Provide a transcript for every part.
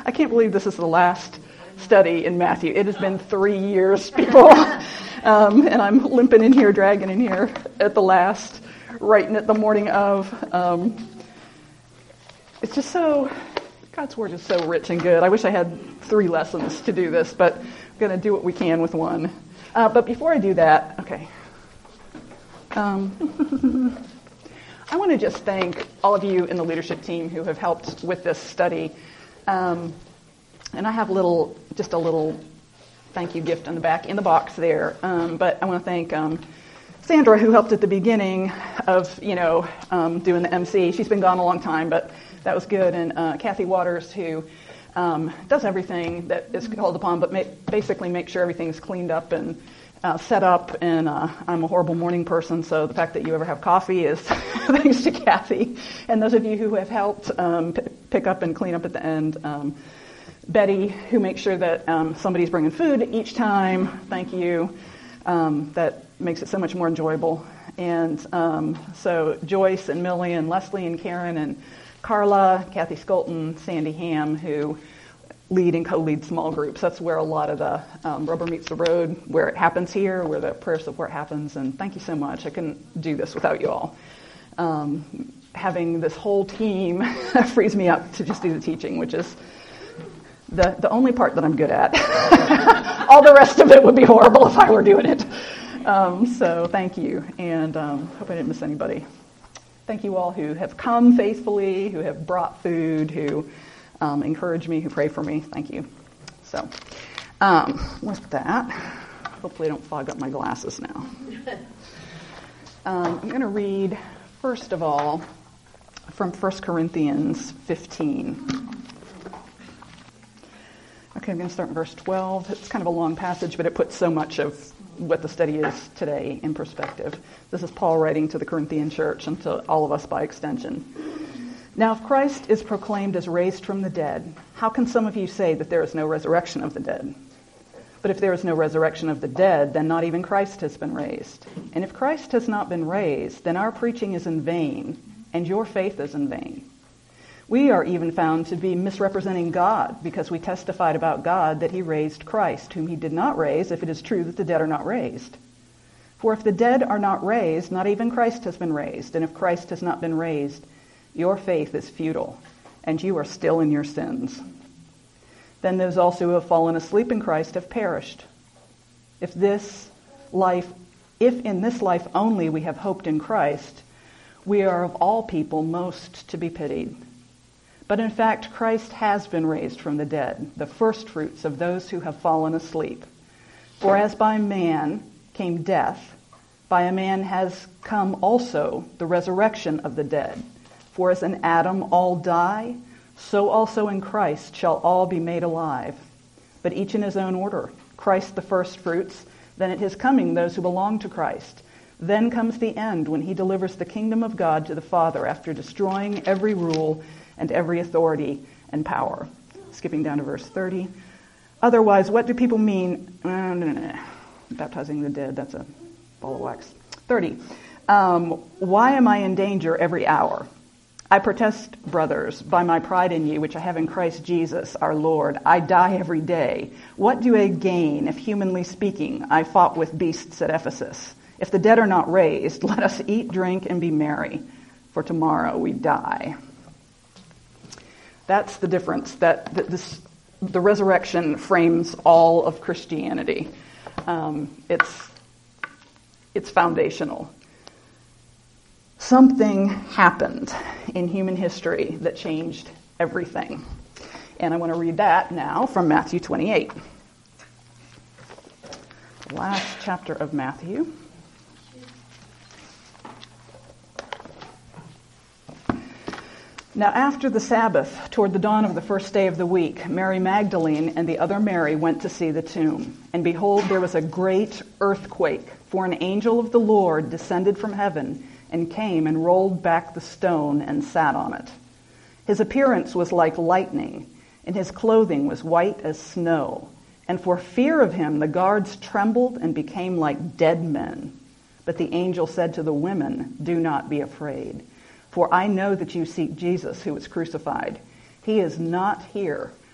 I can't believe this is the last study in Matthew. It has been 3 years, people. And I'm limping in here, dragging in here at the last, writing it the morning of. It's just so, God's Word is so rich and good. I wish I had 3 lessons to do this, but I'm going to do what we can with one. But before I do that, okay. I want to just thank all of you in the leadership team who have helped with this study. And I have just a little thank you gift in the box there. But I want to thank Sandra, who helped at the beginning of, doing the MC. She's been gone a long time, but that was good. And Kathy Waters, who does everything that is called upon, but basically make sure everything's cleaned up and set up. And I'm a horrible morning person, so the fact that you ever have coffee is thanks to Kathy. And those of you who have helped pick up and clean up at the end. Betty, who makes sure that somebody's bringing food each time. Thank you. That makes it so much more enjoyable. And so Joyce and Millie and Leslie and Karen and Carla, Kathy Skolton, Sandy Ham, who lead and co-lead small groups. That's where a lot of the rubber meets the road, where it happens here, where the prayer support happens. And thank you so much. I couldn't do this without you all. Having this whole team frees me up to just do the teaching, which is the only part that I'm good at. All the rest of it would be horrible if I were doing it. So thank you, and hope I didn't miss anybody. Thank you all who have come faithfully, who have brought food, who encourage me, who pray for me. Thank you. So with that, hopefully I don't fog up my glasses now. I'm going to read, first of all, from 1 Corinthians 15. Okay, I'm going to start in verse 12. It's kind of a long passage, but it puts so much of what the study is today in perspective. This is Paul writing to the Corinthian church and to all of us by extension. Now, if Christ is proclaimed as raised from the dead, how can some of you say that there is no resurrection of the dead? But if there is no resurrection of the dead, then not even Christ has been raised. And if Christ has not been raised, then our preaching is in vain, and your faith is in vain. We are even found to be misrepresenting God because we testified about God that he raised Christ, whom he did not raise, if it is true that the dead are not raised. For if the dead are not raised, not even Christ has been raised. And if Christ has not been raised, your faith is futile, and you are still in your sins. Then those also who have fallen asleep in Christ have perished. If in this life only we have hoped in Christ, we are of all people most to be pitied. But in fact, Christ has been raised from the dead, the firstfruits of those who have fallen asleep. For as by man came death, by a man has come also the resurrection of the dead. For as in Adam all die, so also in Christ shall all be made alive. But each in his own order. Christ the firstfruits, then at his coming those who belong to Christ. Then comes the end, when he delivers the kingdom of God to the Father after destroying every rule and every authority and power. Skipping down to verse 30. Otherwise, what do people mean? Baptizing the dead, that's a ball of wax. 30. Why am I in danger every hour? I protest, brothers, by my pride in you, which I have in Christ Jesus, our Lord. I die every day. What do I gain if, humanly speaking, I fought with beasts at Ephesus? If the dead are not raised, let us eat, drink, and be merry, for tomorrow we die. That's the difference. The resurrection frames all of Christianity. It's foundational. Something happened in human history that changed everything. And I want to read that now from Matthew 28. Last chapter of Matthew. Now after the Sabbath, toward the dawn of the first day of the week, Mary Magdalene and the other Mary went to see the tomb. And behold, there was a great earthquake, for an angel of the Lord descended from heaven and came and rolled back the stone and sat on it. His appearance was like lightning, and his clothing was white as snow. And for fear of him, the guards trembled and became like dead men. But the angel said to the women, "Do not be afraid, for I know that you seek Jesus who was crucified. He is not here,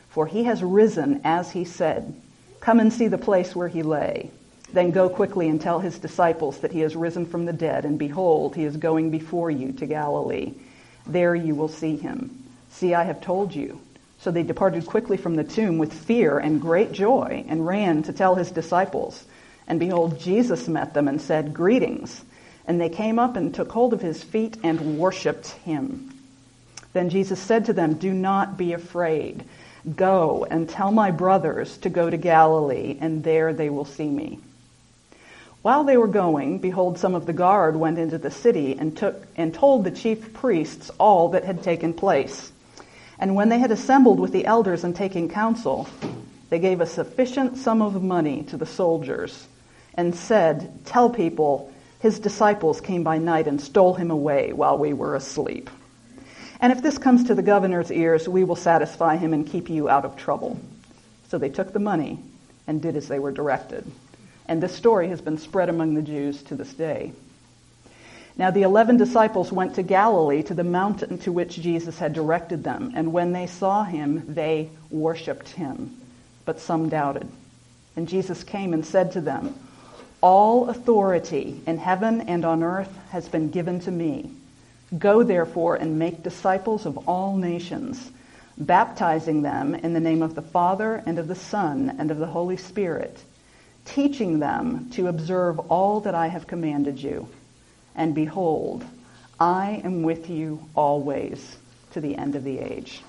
for he has risen as he said. Come and see the place where he lay. Then go quickly and tell his disciples that he has risen from the dead, and behold, he is going before you to Galilee. There you will see him. See, I have told you." So they departed quickly from the tomb with fear and great joy, and ran to tell his disciples. And behold, Jesus met them and said, "Greetings." And they came up and took hold of his feet and worshipped him. Then Jesus said to them, "Do not be afraid. Go and tell my brothers to go to Galilee, and there they will see me." While they were going, behold, some of the guard went into the city and told the chief priests all that had taken place. And when they had assembled with the elders and taken counsel, they gave a sufficient sum of money to the soldiers and said, "Tell people, his disciples came by night and stole him away while we were asleep. And if this comes to the governor's ears, we will satisfy him and keep you out of trouble." So they took the money and did as they were directed. And this story has been spread among the Jews to this day. Now the 11 disciples went to Galilee, to the mountain to which Jesus had directed them. And when they saw him, they worshipped him. But some doubted. And Jesus came and said to them, "All authority in heaven and on earth has been given to me. Go therefore and make disciples of all nations, baptizing them in the name of the Father and of the Son and of the Holy Spirit, teaching them to observe all that I have commanded you. And behold, I am with you always to the end of the age."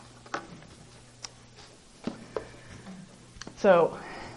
So,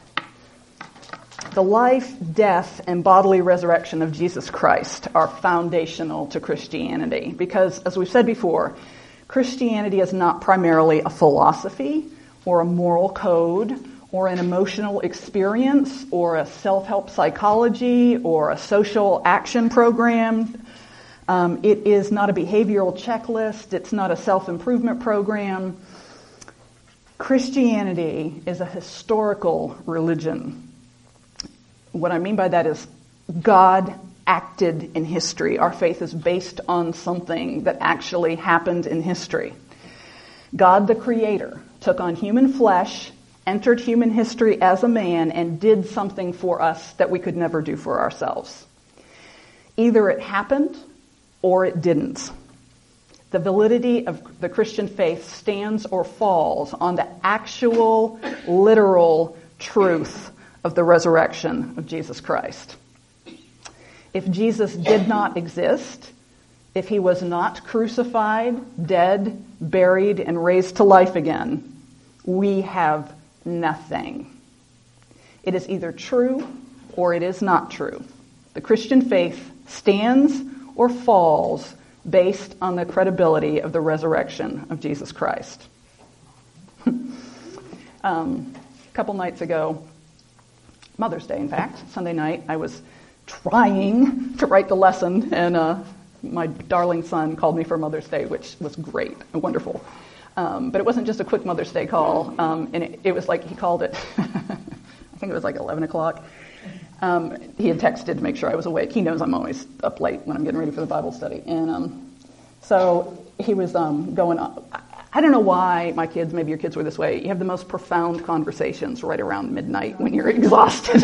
the life, death, and bodily resurrection of Jesus Christ are foundational to Christianity because, as we've said before, Christianity is not primarily a philosophy or a moral code or an emotional experience or a self-help psychology or a social action program. It is not a behavioral checklist. It's not a self-improvement program. Christianity is a historical religion. What I mean by that is God acted in history. Our faith is based on something that actually happened in history. God, the Creator, took on human flesh, entered human history as a man, and did something for us that we could never do for ourselves. Either it happened or it didn't. The validity of the Christian faith stands or falls on the actual, literal truth of the resurrection of Jesus Christ. If Jesus did not exist, if he was not crucified, dead, buried, and raised to life again, we have nothing. It is either true or it is not true. The Christian faith stands or falls based on the credibility of the resurrection of Jesus Christ. A couple nights ago, Mother's Day, in fact, Sunday night, I was trying to write the lesson, and my darling son called me for Mother's Day, which was great and wonderful. But it wasn't just a quick Mother's Day call, and it was like he called it, I think it was like 11 o'clock. He had texted to make sure I was awake. He knows I'm always up late when I'm getting ready for the Bible study. And so he was going on. I don't know why my kids, maybe your kids were this way. You have the most profound conversations right around midnight when you're exhausted.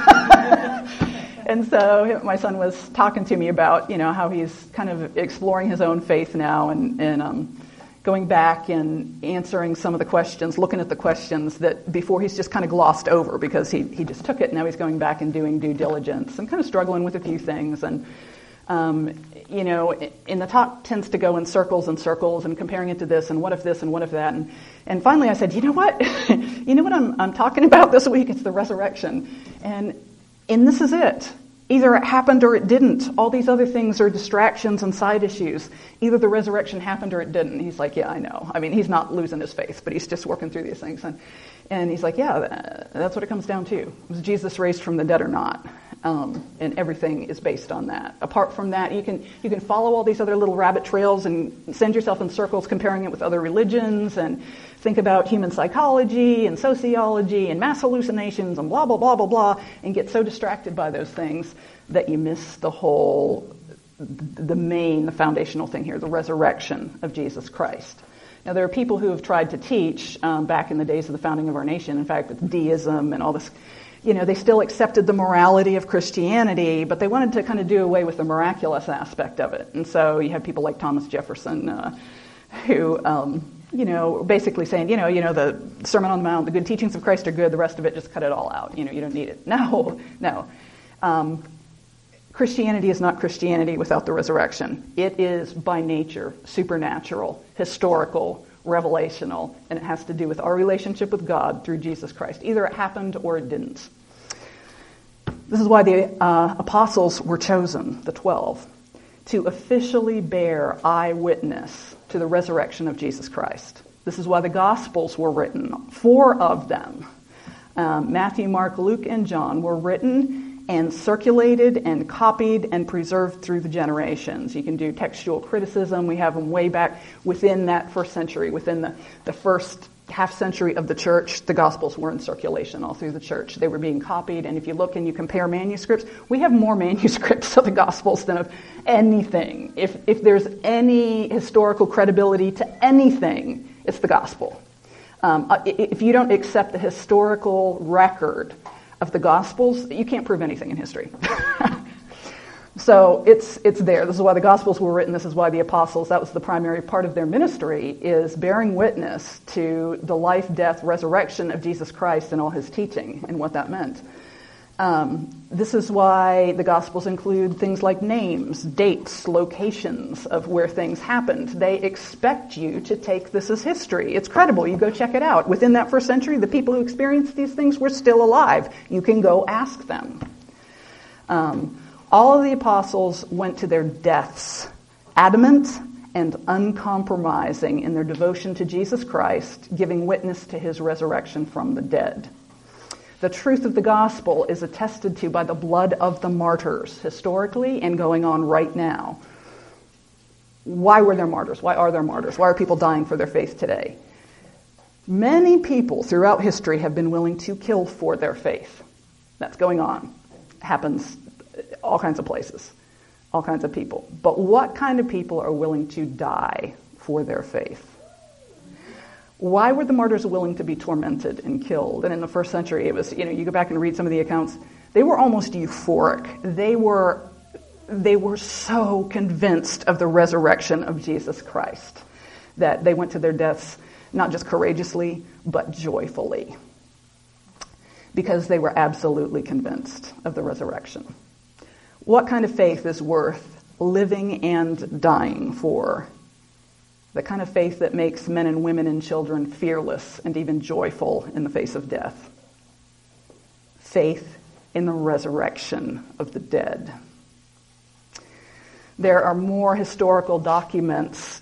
And so my son was talking to me about, how he's kind of exploring his own faith now and going back and answering some of the questions, looking at the questions that before he's just kind of glossed over because he just took it. Now he's going back and doing due diligence and kind of struggling with a few things. And, in the talk tends to go in circles and circles and comparing it to this and what if this and what if that. And finally I said, you know what? I'm talking about this week? It's the resurrection. And this is it. Either it happened or it didn't. All these other things are distractions and side issues. Either the resurrection happened or it didn't. He's like, yeah, I know. I mean, he's not losing his faith, but he's just working through these things. And he's like, yeah, that's what it comes down to. Was Jesus raised from the dead or not? And everything is based on that. Apart from that, you can follow all these other little rabbit trails and send yourself in circles comparing it with other religions and think about human psychology and sociology and mass hallucinations and blah, blah, blah, blah, blah, and get so distracted by those things that you miss the foundational thing here, the resurrection of Jesus Christ. Now, there are people who have tried to teach back in the days of the founding of our nation, in fact, with deism and all this, they still accepted the morality of Christianity, but they wanted to kind of do away with the miraculous aspect of it. And so you have people like Thomas Jefferson who, basically saying, the Sermon on the Mount, the good teachings of Christ are good, the rest of it, just cut it all out. You don't need it. No. Christianity is not Christianity without the resurrection. It is by nature supernatural, historical, revelational, and it has to do with our relationship with God through Jesus Christ. Either it happened or it didn't. This is why the apostles were chosen, the 12, to officially bear eyewitness to the resurrection of Jesus Christ. This is why the Gospels were written, 4 of them. Matthew, Mark, Luke, and John were written and circulated and copied and preserved through the generations. You can do textual criticism. We have them way back within that first century, within the first half century of the church. The Gospels were in circulation all through the church. They were being copied, and if you look and you compare manuscripts, we have more manuscripts of the Gospels than of anything. If there's any historical credibility to anything, it's the Gospel. If you don't accept the historical record of the Gospels, you can't prove anything in history. So it's there. This is why the Gospels were written. This is why the apostles, that was the primary part of their ministry, is bearing witness to the life, death, resurrection of Jesus Christ and all his teaching and what that meant. This is why the Gospels include things like names, dates, locations of where things happened. They expect you to take this as history. It's credible. You go check it out. Within that first century, the people who experienced these things were still alive. You can go ask them. All of the apostles went to their deaths, adamant and uncompromising in their devotion to Jesus Christ, giving witness to his resurrection from the dead. The truth of the gospel is attested to by the blood of the martyrs, historically and going on right now. Why were there martyrs? Why are there martyrs? Why are people dying for their faith today? Many people throughout history have been willing to kill for their faith. That's going on. It happens all kinds of places, all kinds of people. But what kind of people are willing to die for their faith? Why were the martyrs willing to be tormented and killed? And in the first century, it was, you go back and read some of the accounts, they were almost euphoric. They were so convinced of the resurrection of Jesus Christ that they went to their deaths not just courageously, but joyfully, because they were absolutely convinced of the resurrection. What kind of faith is worth living and dying for? The kind of faith that makes men and women and children fearless and even joyful in the face of death. Faith in the resurrection of the dead. There are more historical documents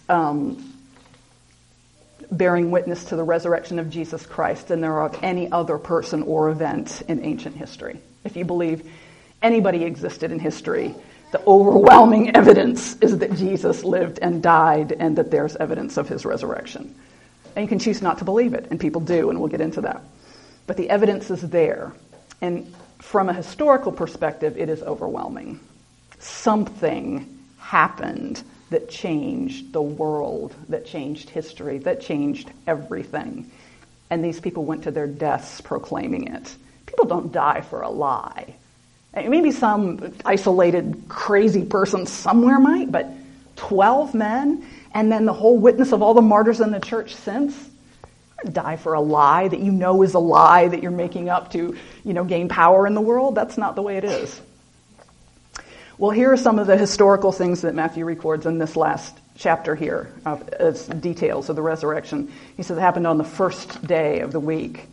bearing witness to the resurrection of Jesus Christ than there are of any other person or event in ancient history. If you believe anybody existed in history, the overwhelming evidence is that Jesus lived and died and that there's evidence of his resurrection. And you can choose not to believe it, and people do, and we'll get into that. But the evidence is there. And from a historical perspective, it is overwhelming. Something happened that changed the world, that changed history, that changed everything. And these people went to their deaths proclaiming it. People don't die for a lie. Maybe some isolated, crazy person somewhere might, but 12 men, and then the whole witness of all the martyrs in the church since, die for a lie that you know is a lie that you're making up to, gain power in the world. That's not the way it is. Well, here are some of the historical things that Matthew records in this last chapter here as details of the resurrection. He says it happened on the first day of the week.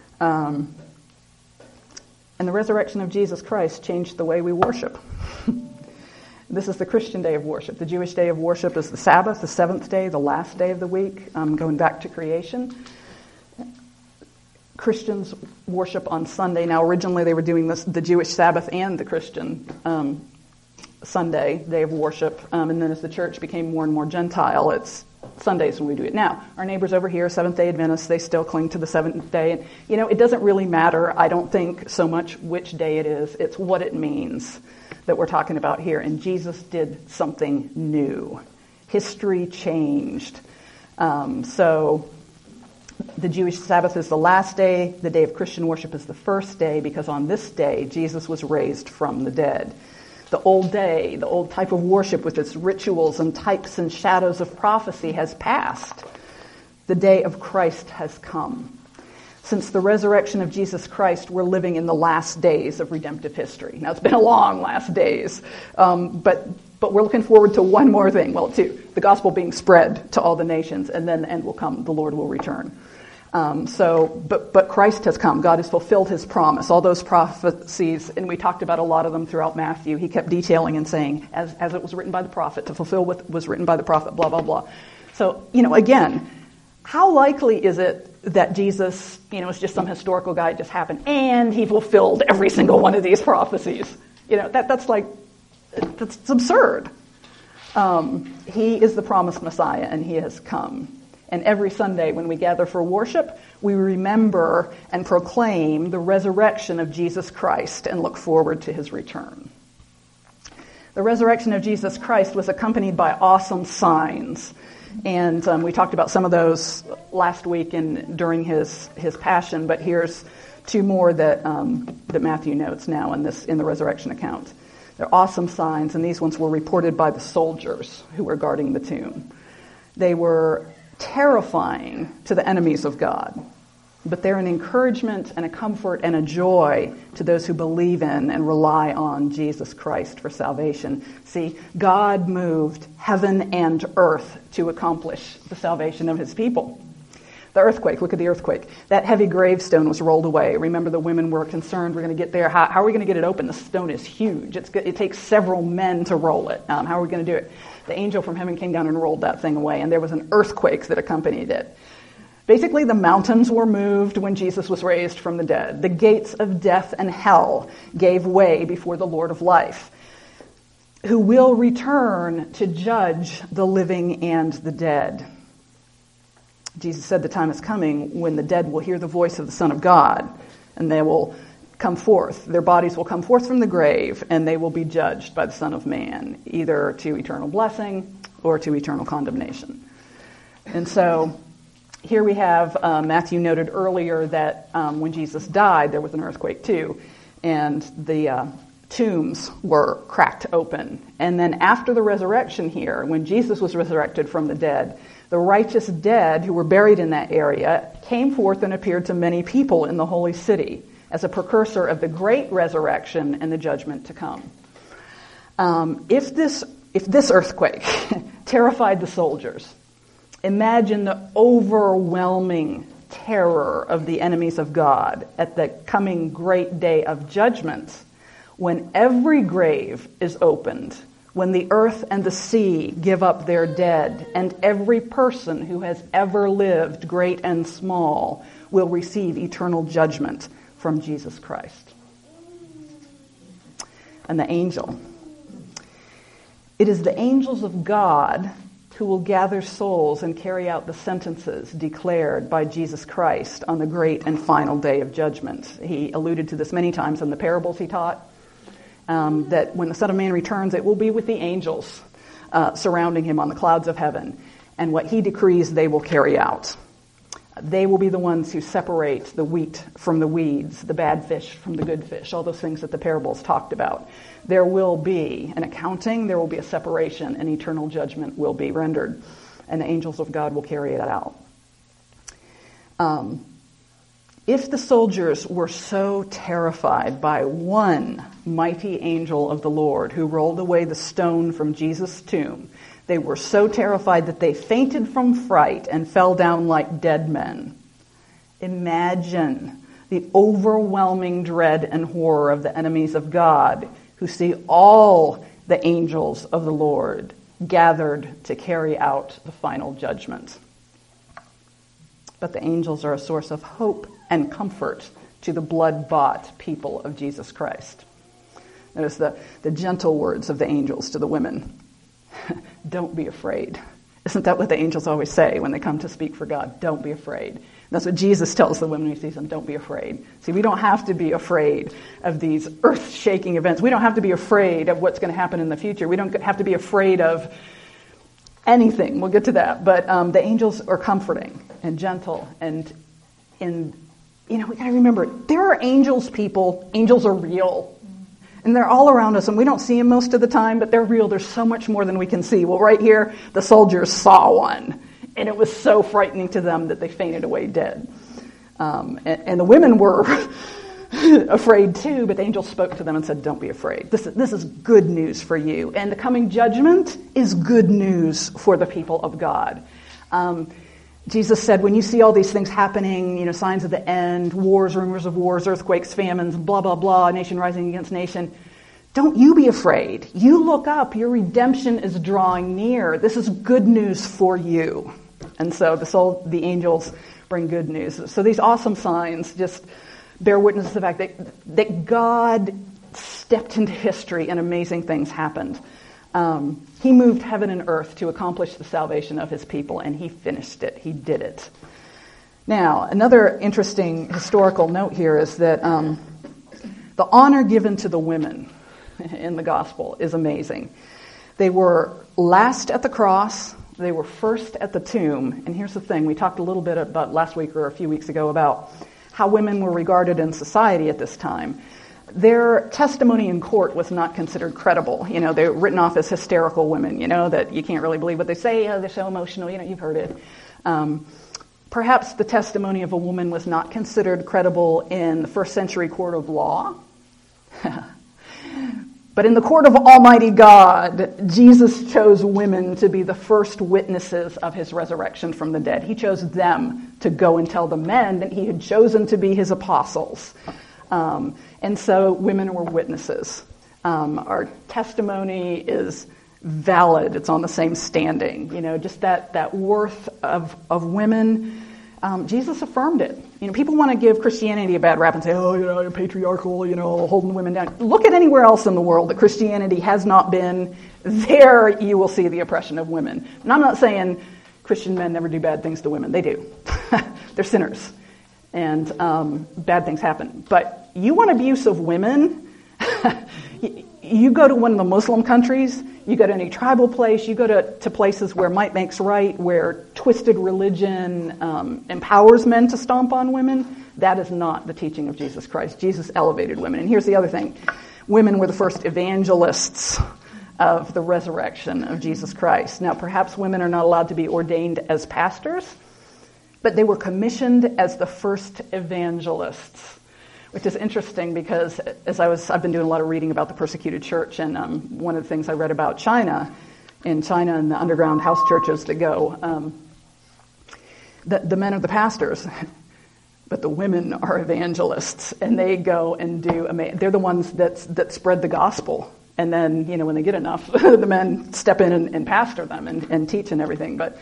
And the resurrection of Jesus Christ changed the way we worship. This is the Christian day of worship. The Jewish day of worship is the Sabbath, the seventh day, the last day of the week, going back to creation. Christians worship on Sunday. Now, originally they were doing the Jewish Sabbath and the Christian Sunday, day of worship. And then as the church became more and more Gentile, it's Sundays when we do it. Now, our neighbors over here, Seventh-day Adventists, they still cling to the seventh day. And, it doesn't really matter, I don't think, so much which day it is. It's what it means that we're talking about here. And Jesus did something new. History changed. So the Jewish Sabbath is the last day. The day of Christian worship is the first day, because on this day, Jesus was raised from the dead. The old day, the old type of worship with its rituals and types and shadows of prophecy has passed. The day of Christ has come. Since the resurrection of Jesus Christ, we're living in the last days of redemptive history. Now, it's been a long last days, but we're looking forward to one more thing. Well, two: the gospel being spread to all the nations, and then the end will come. The Lord will return. But Christ has come. God has fulfilled his promise. All those prophecies, and we talked about a lot of them throughout Matthew, he kept detailing and saying, as it was written by the prophet, to fulfill what was written by the prophet, blah, blah, blah. So, again, how likely is it that Jesus, is just some historical guy, it just happened, and he fulfilled every single one of these prophecies? That's absurd. He is the promised Messiah, and he has come. And every Sunday when we gather for worship, we remember and proclaim the resurrection of Jesus Christ and look forward to his return. The resurrection of Jesus Christ was accompanied by awesome signs. And we talked about some of those last week during his passion, but here's two more that Matthew notes now in the resurrection account. They're awesome signs, and these ones were reported by the soldiers who were guarding the tomb. They were terrifying to the enemies of God, but they're an encouragement and a comfort and a joy to those who believe in and rely on Jesus Christ for salvation. See, God moved heaven and earth to accomplish the salvation of his people. The earthquake, look at the earthquake. That heavy gravestone was rolled away. Remember, the women were concerned, we're going to get there. How are we going to get it open? The stone is huge. It takes several men to roll it. How are we going to do it? The angel from heaven came down and rolled that thing away, and there was an earthquake that accompanied it. Basically, the mountains were moved when Jesus was raised from the dead. The gates of death and hell gave way before the Lord of life, who will return to judge the living and the dead. Jesus said the time is coming when the dead will hear the voice of the Son of God, and they will come forth. Their bodies will come forth from the grave, and they will be judged by the Son of Man, either to eternal blessing or to eternal condemnation. And so here we have, Matthew noted earlier that when Jesus died, there was an earthquake too, and the tombs were cracked open. And then after the resurrection here, when Jesus was resurrected from the dead, the righteous dead who were buried in that area came forth and appeared to many people in the holy city as a precursor of the great resurrection and the judgment to come. If this earthquake terrified the soldiers, imagine the overwhelming terror of the enemies of God at the coming great day of judgment, when every grave is opened, when the earth and the sea give up their dead, and every person who has ever lived, great and small, will receive eternal judgment from Jesus Christ. And the angel. It is the angels of God who will gather souls and carry out the sentences declared by Jesus Christ on the great and final day of judgment. He alluded to this many times in the parables he taught, that when the Son of Man returns, it will be with the angels surrounding him on the clouds of heaven. And what he decrees, they will carry out. They will be the ones who separate the wheat from the weeds, the bad fish from the good fish, all those things that the parables talked about. There will be an accounting, there will be a separation, and eternal judgment will be rendered. And the angels of God will carry that out. If the soldiers were so terrified by one mighty angel of the Lord who rolled away the stone from Jesus' tomb, they were so terrified that they fainted from fright and fell down like dead men. Imagine the overwhelming dread and horror of the enemies of God who see all the angels of the Lord gathered to carry out the final judgment. But the angels are a source of hope and comfort to the blood-bought people of Jesus Christ. Notice the gentle words of the angels to the women. Don't be afraid. Isn't that what the angels always say when they come to speak for God? Don't be afraid. And that's what Jesus tells the women when he sees them. Don't be afraid. See, we don't have to be afraid of these earth-shaking events. We don't have to be afraid of what's going to happen in the future. We don't have to be afraid of anything. We'll get to that. But the angels are comforting and gentle. And we got to remember, there are angels, people. Angels are real. And they're all around us, and we don't see them most of the time, but they're real. There's so much more than we can see. Well, right here, the soldiers saw one, and it was so frightening to them that they fainted away dead. And the women were afraid too, but the angel spoke to them and said, don't be afraid. This is good news for you. And the coming judgment is good news for the people of God. Jesus said, when you see all these things happening, signs of the end, wars, rumors of wars, earthquakes, famines, blah, blah, blah, nation rising against nation, don't you be afraid. You look up. Your redemption is drawing near. This is good news for you. And so the angels bring good news. So these awesome signs just bear witness to the fact that God stepped into history and amazing things happened. He moved heaven and earth to accomplish the salvation of his people, and he finished it. He did it. Now, another interesting historical note here is that the honor given to the women in the gospel is amazing. They were last at the cross. They were first at the tomb. And here's the thing. We talked a little bit about last week or a few weeks ago about how women were regarded in society at this time. Their testimony in court was not considered credible. They were written off as hysterical women, that you can't really believe what they say. They're so emotional. You've heard it. Perhaps the testimony of a woman was not considered credible in the first century court of law. But in the court of Almighty God, Jesus chose women to be the first witnesses of his resurrection from the dead. He chose them to go and tell the men that he had chosen to be his apostles. And so women were witnesses. Our testimony is valid. It's on the same standing. Just that worth of women. Jesus affirmed it. People want to give Christianity a bad rap and say, you're patriarchal, holding women down. Look at anywhere else in the world that Christianity has not been. There you will see the oppression of women. And I'm not saying Christian men never do bad things to women. They do. They're sinners. And bad things happen. But you want abuse of women? You go to one of the Muslim countries, you go to any tribal place, you go to places where might makes right, where twisted religion empowers men to stomp on women. That is not the teaching of Jesus Christ. Jesus elevated women. And here's the other thing. Women were the first evangelists of the resurrection of Jesus Christ. Now, perhaps women are not allowed to be ordained as pastors, but they were commissioned as the first evangelists, which is interesting because I've been doing a lot of reading about the persecuted church, and one of the things I read about China and the underground house churches that go, the men are the pastors, but the women are evangelists, and they go and they're the ones that spread the gospel. And then, when they get enough, the men step in and pastor them and teach and everything. But,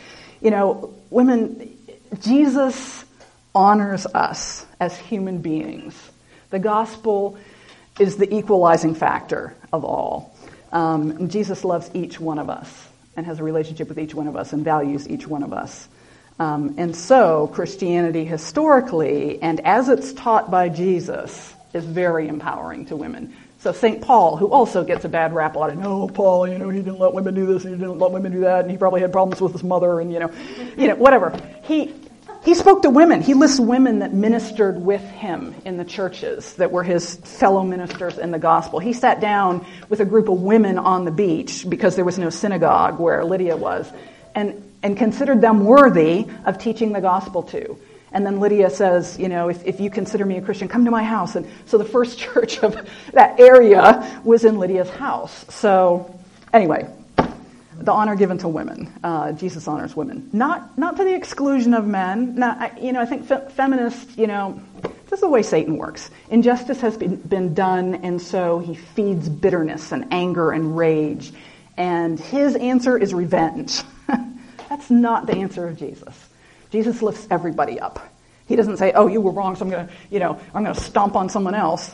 women, Jesus honors us as human beings. The gospel is the equalizing factor of all. Jesus loves each one of us and has a relationship with each one of us and values each one of us. And so Christianity historically, and as it's taught by Jesus, is very empowering to women. So St. Paul, who also gets a bad rap a lot, Paul, he didn't let women do this, he didn't let women do that, and he probably had problems with his mother, and whatever. He spoke to women. He lists women that ministered with him in the churches that were his fellow ministers in the gospel. He sat down with a group of women on the beach because there was no synagogue where Lydia was, and considered them worthy of teaching the gospel to. And then Lydia says, if you consider me a Christian, come to my house. And so the first church of that area was in Lydia's house. So anyway, the honor given to women. Jesus honors women. Not to the exclusion of men. I think feminists, this is the way Satan works. Injustice has been done, and so he feeds bitterness and anger and rage. And his answer is revenge. That's not the answer of Jesus. Jesus lifts everybody up. He doesn't say, "Oh, you were wrong, so I'm going to stomp on someone else."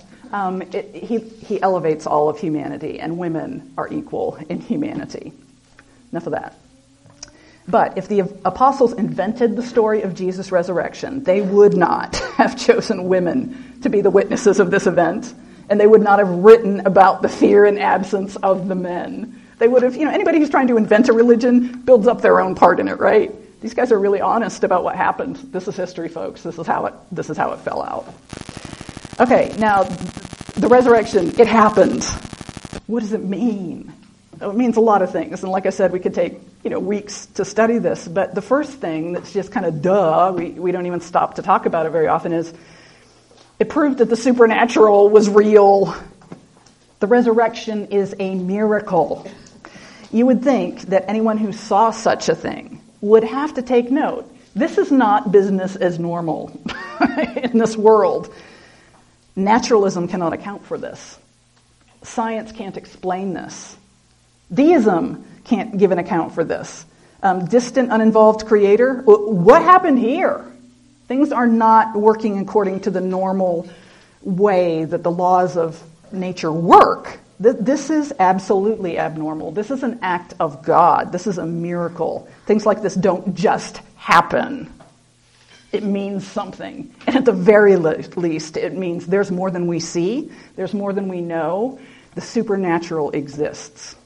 He elevates all of humanity, and women are equal in humanity. Enough of that. But if the apostles invented the story of Jesus' resurrection, they would not have chosen women to be the witnesses of this event, and they would not have written about the fear and absence of the men. They would have, anybody who's trying to invent a religion builds up their own part in it, right? These guys are really honest about what happened. This is history, folks. This is how it fell out. Okay, now the resurrection, it happened. What does it mean? It means a lot of things. And like I said, we could take, weeks to study this. But the first thing that's just kind of we don't even stop to talk about it very often is it proved that the supernatural was real. The resurrection is a miracle. You would think that anyone who saw such a thing would have to take note. This is not business as normal in this world. Naturalism cannot account for this. Science can't explain this. Deism can't give an account for this. Distant, uninvolved creator. What happened here? Things are not working according to the normal way that the laws of nature work. This is absolutely abnormal. This is an act of God. This is a miracle. Things like this don't just happen. It means something. And at the very least, it means there's more than we see. There's more than we know. The supernatural exists.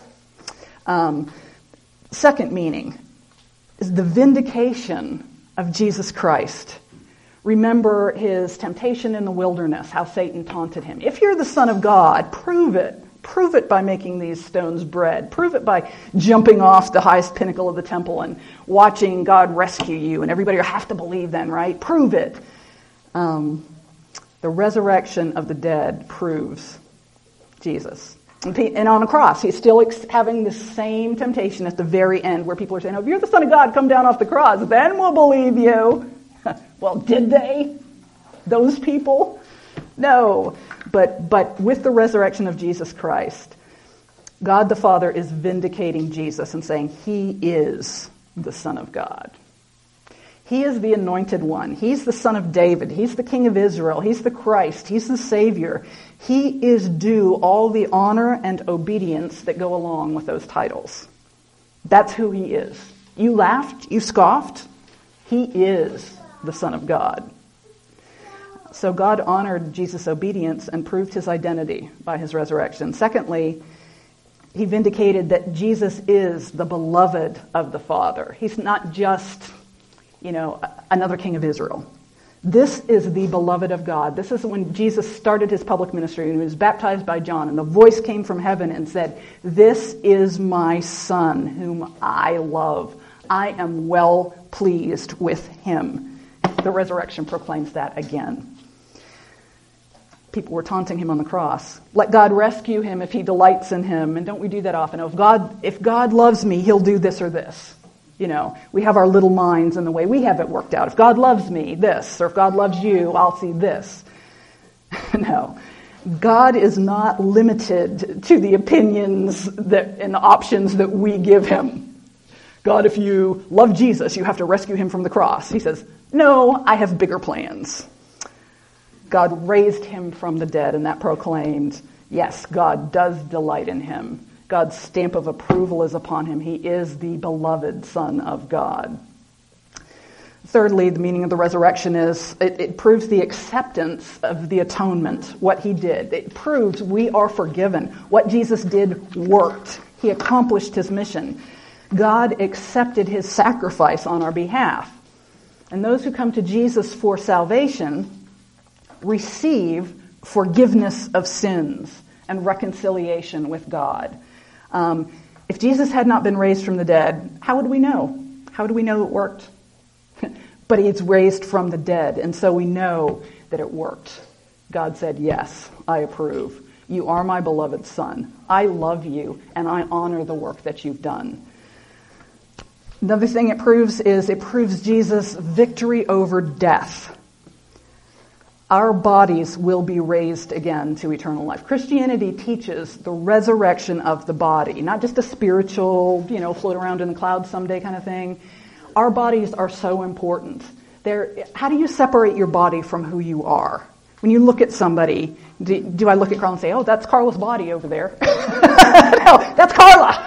Second meaning is the vindication of Jesus Christ. Remember his temptation in the wilderness, how Satan taunted him. If you're the Son of God, prove it. Prove it by making these stones bread. Prove it by jumping off the highest pinnacle of the temple and watching God rescue you. And everybody will have to believe then, right? Prove it. The resurrection of the dead proves Jesus. And on the cross, he's still having the same temptation at the very end where people are saying, if you're the Son of God, come down off the cross, then we'll believe you. Well, did they? Those people? No. But with the resurrection of Jesus Christ, God the Father is vindicating Jesus and saying he is the Son of God. He is the anointed one. He's the Son of David. He's the King of Israel. He's the Christ. He's the Savior. He is due all the honor and obedience that go along with those titles. That's who he is. You laughed, you scoffed. He is the Son of God. So God honored Jesus' obedience and proved his identity by his resurrection. Secondly, he vindicated that Jesus is the beloved of the Father. He's not just, another king of Israel. This is the beloved of God. This is when Jesus started his public ministry and he was baptized by John, and the voice came from heaven and said, "This is my Son whom I love. I am well pleased with him." The resurrection proclaims that again. People were taunting him on the cross. Let God rescue him if he delights in him. And don't we do that often? If God loves me, he'll do this or this. We have our little minds in the way we have it worked out. If God loves me, this. Or if God loves you, I'll see this. No. God is not limited to the opinions and the options that we give him. God, if you love Jesus, you have to rescue him from the cross. He says, no, I have bigger plans. God raised him from the dead, and that proclaimed, yes, God does delight in him. God's stamp of approval is upon him. He is the beloved Son of God. Thirdly, the meaning of the resurrection is it proves the acceptance of the atonement, what he did. It proves we are forgiven. What Jesus did worked. He accomplished his mission. God accepted his sacrifice on our behalf. And those who come to Jesus for salvation receive forgiveness of sins and reconciliation with God. If Jesus had not been raised from the dead, how would we know? How would we know it worked? But he's raised from the dead, and so we know that it worked. God said, yes, I approve. You are my beloved Son. I love you, and I honor the work that you've done. Another thing it proves Jesus' victory over death. Our bodies will be raised again to eternal life. Christianity teaches the resurrection of the body, not just a spiritual, float around in the clouds someday kind of thing. Our bodies are so important. How do you separate your body from who you are? When you look at somebody, do I look at Carla and say, oh, that's Carla's body over there? No, that's Carla.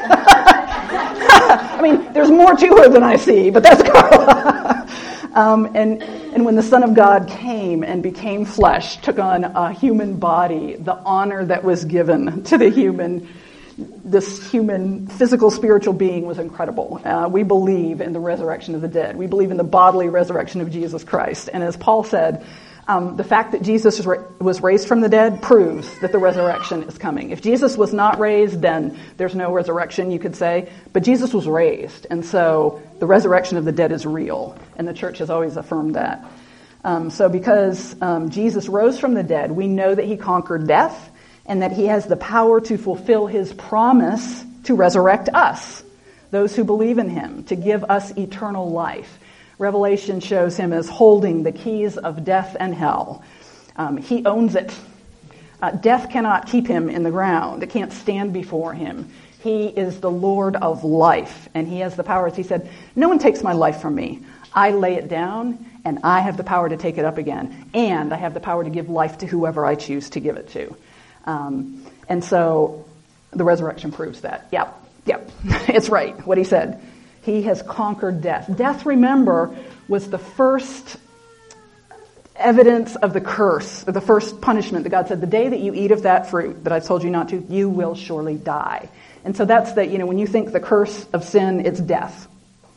I mean, there's more to her than I see, but that's Carla. And when the Son of God came and became flesh, took on a human body, the honor that was given to the human this human, physical, spiritual being was incredible. We believe in the resurrection of the dead. We believe in the bodily resurrection of Jesus Christ. And as Paul said, the fact that Jesus was raised from the dead proves that the resurrection is coming. If Jesus was not raised, then there's no resurrection, you could say. But Jesus was raised, and so the resurrection of the dead is real. And the church has always affirmed that. So because Jesus rose from the dead, we know that he conquered death and that he has the power to fulfill his promise to resurrect us, those who believe in him, to give us eternal life. Revelation shows him as holding the keys of death and hell. He owns it. Death cannot keep him in the ground. It can't stand before him. He is the Lord of life, and he has the power. As he said, no one takes my life from me. I lay it down, and I have the power to take it up again. And I have the power to give life to whoever I choose to give it to. And so the resurrection proves that. Yep, it's right, what he said. He has conquered death. Death, remember, was the first evidence of the curse, or the first punishment that God said, the day that you eat of that fruit that I've told you not to, you will surely die. And so that's when you think the curse of sin, it's death.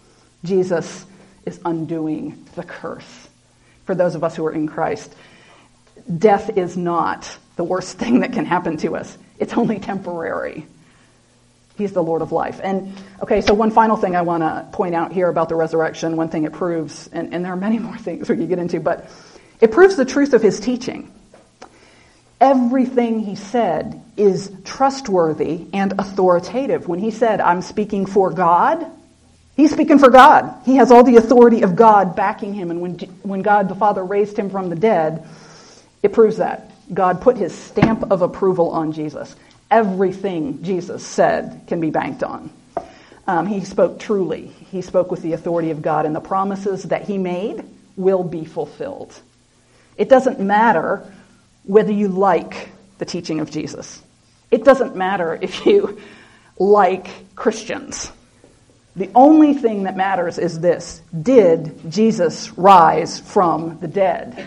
Jesus is undoing the curse. For those of us who are in Christ, death is not the worst thing that can happen to us. It's only temporary. He's the Lord of life. And, okay, so one final thing I want to point out here about the resurrection, one thing it proves, and there are many more things we could get into, but it proves the truth of his teaching. Everything he said is trustworthy and authoritative. When he said, I'm speaking for God, he's speaking for God. He has all the authority of God backing him. And when God the Father raised him from the dead, it proves that. God put his stamp of approval on Jesus. Everything Jesus said can be banked on. He spoke truly. He spoke with the authority of God, and the promises that he made will be fulfilled. It doesn't matter whether you like the teaching of Jesus. It doesn't matter if you like Christians. The only thing that matters is this: did Jesus rise from the dead?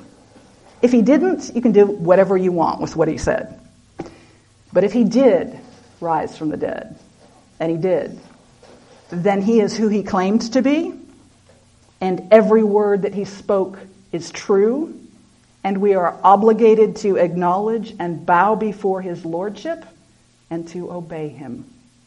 If he didn't, you can do whatever you want with what he said. But if he did rise from the dead, and he did, then he is who he claimed to be, and every word that he spoke is true, and we are obligated to acknowledge and bow before his lordship and to obey him.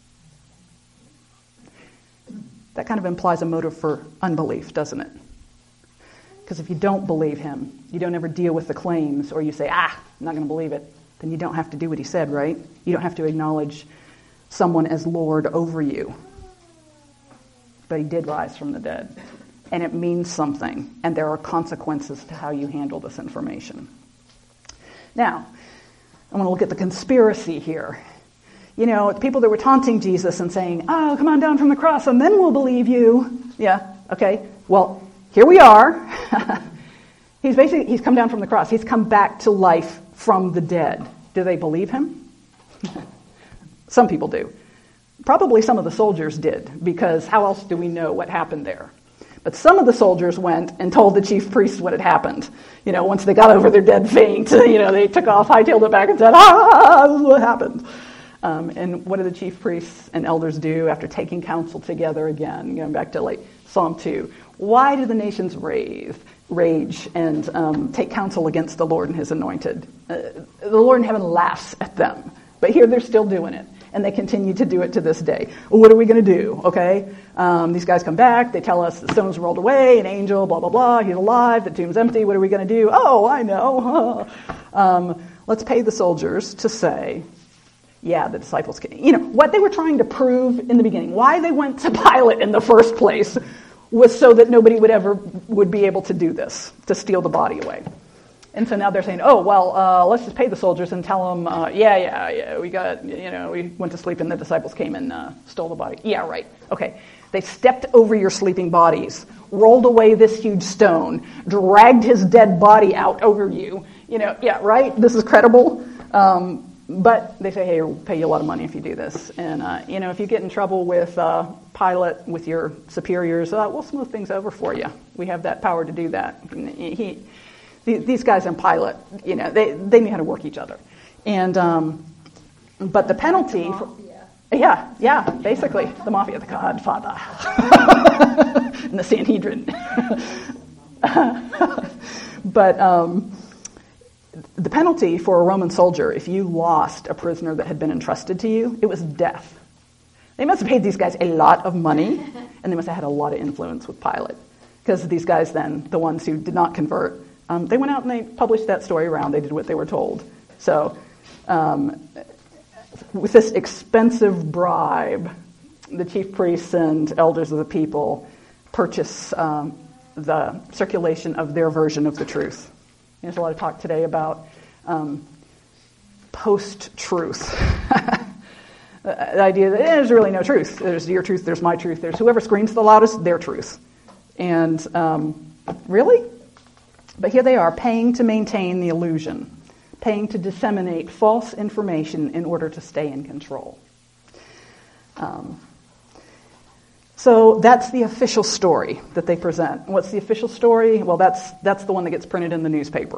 That kind of implies a motive for unbelief, doesn't it? Because if you don't believe him, you don't ever deal with the claims, or you say, I'm not going to believe it, then you don't have to do what he said, right? You don't have to acknowledge someone as Lord over you. But he did rise from the dead. And it means something. And there are consequences to how you handle this information. Now, I want to look at the conspiracy here. People that were taunting Jesus and saying, come on down from the cross and then we'll believe you. Yeah, okay. Well, here we are. He's come down from the cross. He's come back to life from the dead. Do they believe him? Some people do. Probably some of the soldiers did, because how else do we know what happened there? But some of the soldiers went and told the chief priests what had happened. Once they got over their dead faint, they took off, hightailed it back and said, this is what happened. And what do the chief priests and elders do after taking counsel together again, going back to Psalm 2? Why do the nations rage and take counsel against the Lord and his anointed? The Lord in heaven laughs at them. But here they're still doing it. And they continue to do it to this day. Well, what are we going to do? Okay, these guys come back. They tell us the stones rolled away, an angel, blah, blah, blah. He's alive. The tomb's empty. What are we going to do? Oh, I know. Let's pay the soldiers to say, yeah, the disciples can. What they were trying to prove in the beginning, why they went to Pilate in the first place, was so that nobody would be able to do this, to steal the body away. And so now they're saying, let's just pay the soldiers and tell them, we went to sleep and the disciples came and stole the body. Yeah, right. Okay. They stepped over your sleeping bodies, rolled away this huge stone, dragged his dead body out over you. Yeah, right? This is credible. But they say, hey, we'll pay you a lot of money if you do this. And, if you get in trouble with Pilate, with your superiors, we'll smooth things over for you. We have that power to do that. These guys in Pilate, they knew how to work each other. And But the penalty... Yeah, basically. The mafia, the Godfather. And the Sanhedrin. But the penalty for a Roman soldier, if you lost a prisoner that had been entrusted to you, it was death. They must have paid these guys a lot of money, and they must have had a lot of influence with Pilate. Because these guys then, the ones who did not convert, they went out and they published that story around. They did what they were told. So with this expensive bribe, the chief priests and elders of the people purchase the circulation of their version of the truth. There's a lot of talk today about post-truth. The idea that there's really no truth. There's your truth, there's my truth, there's whoever screams the loudest, their truth. And really? But here they are, paying to maintain the illusion, paying to disseminate false information in order to stay in control. So that's the official story that they present. What's the official story? Well, that's the one that gets printed in the newspaper.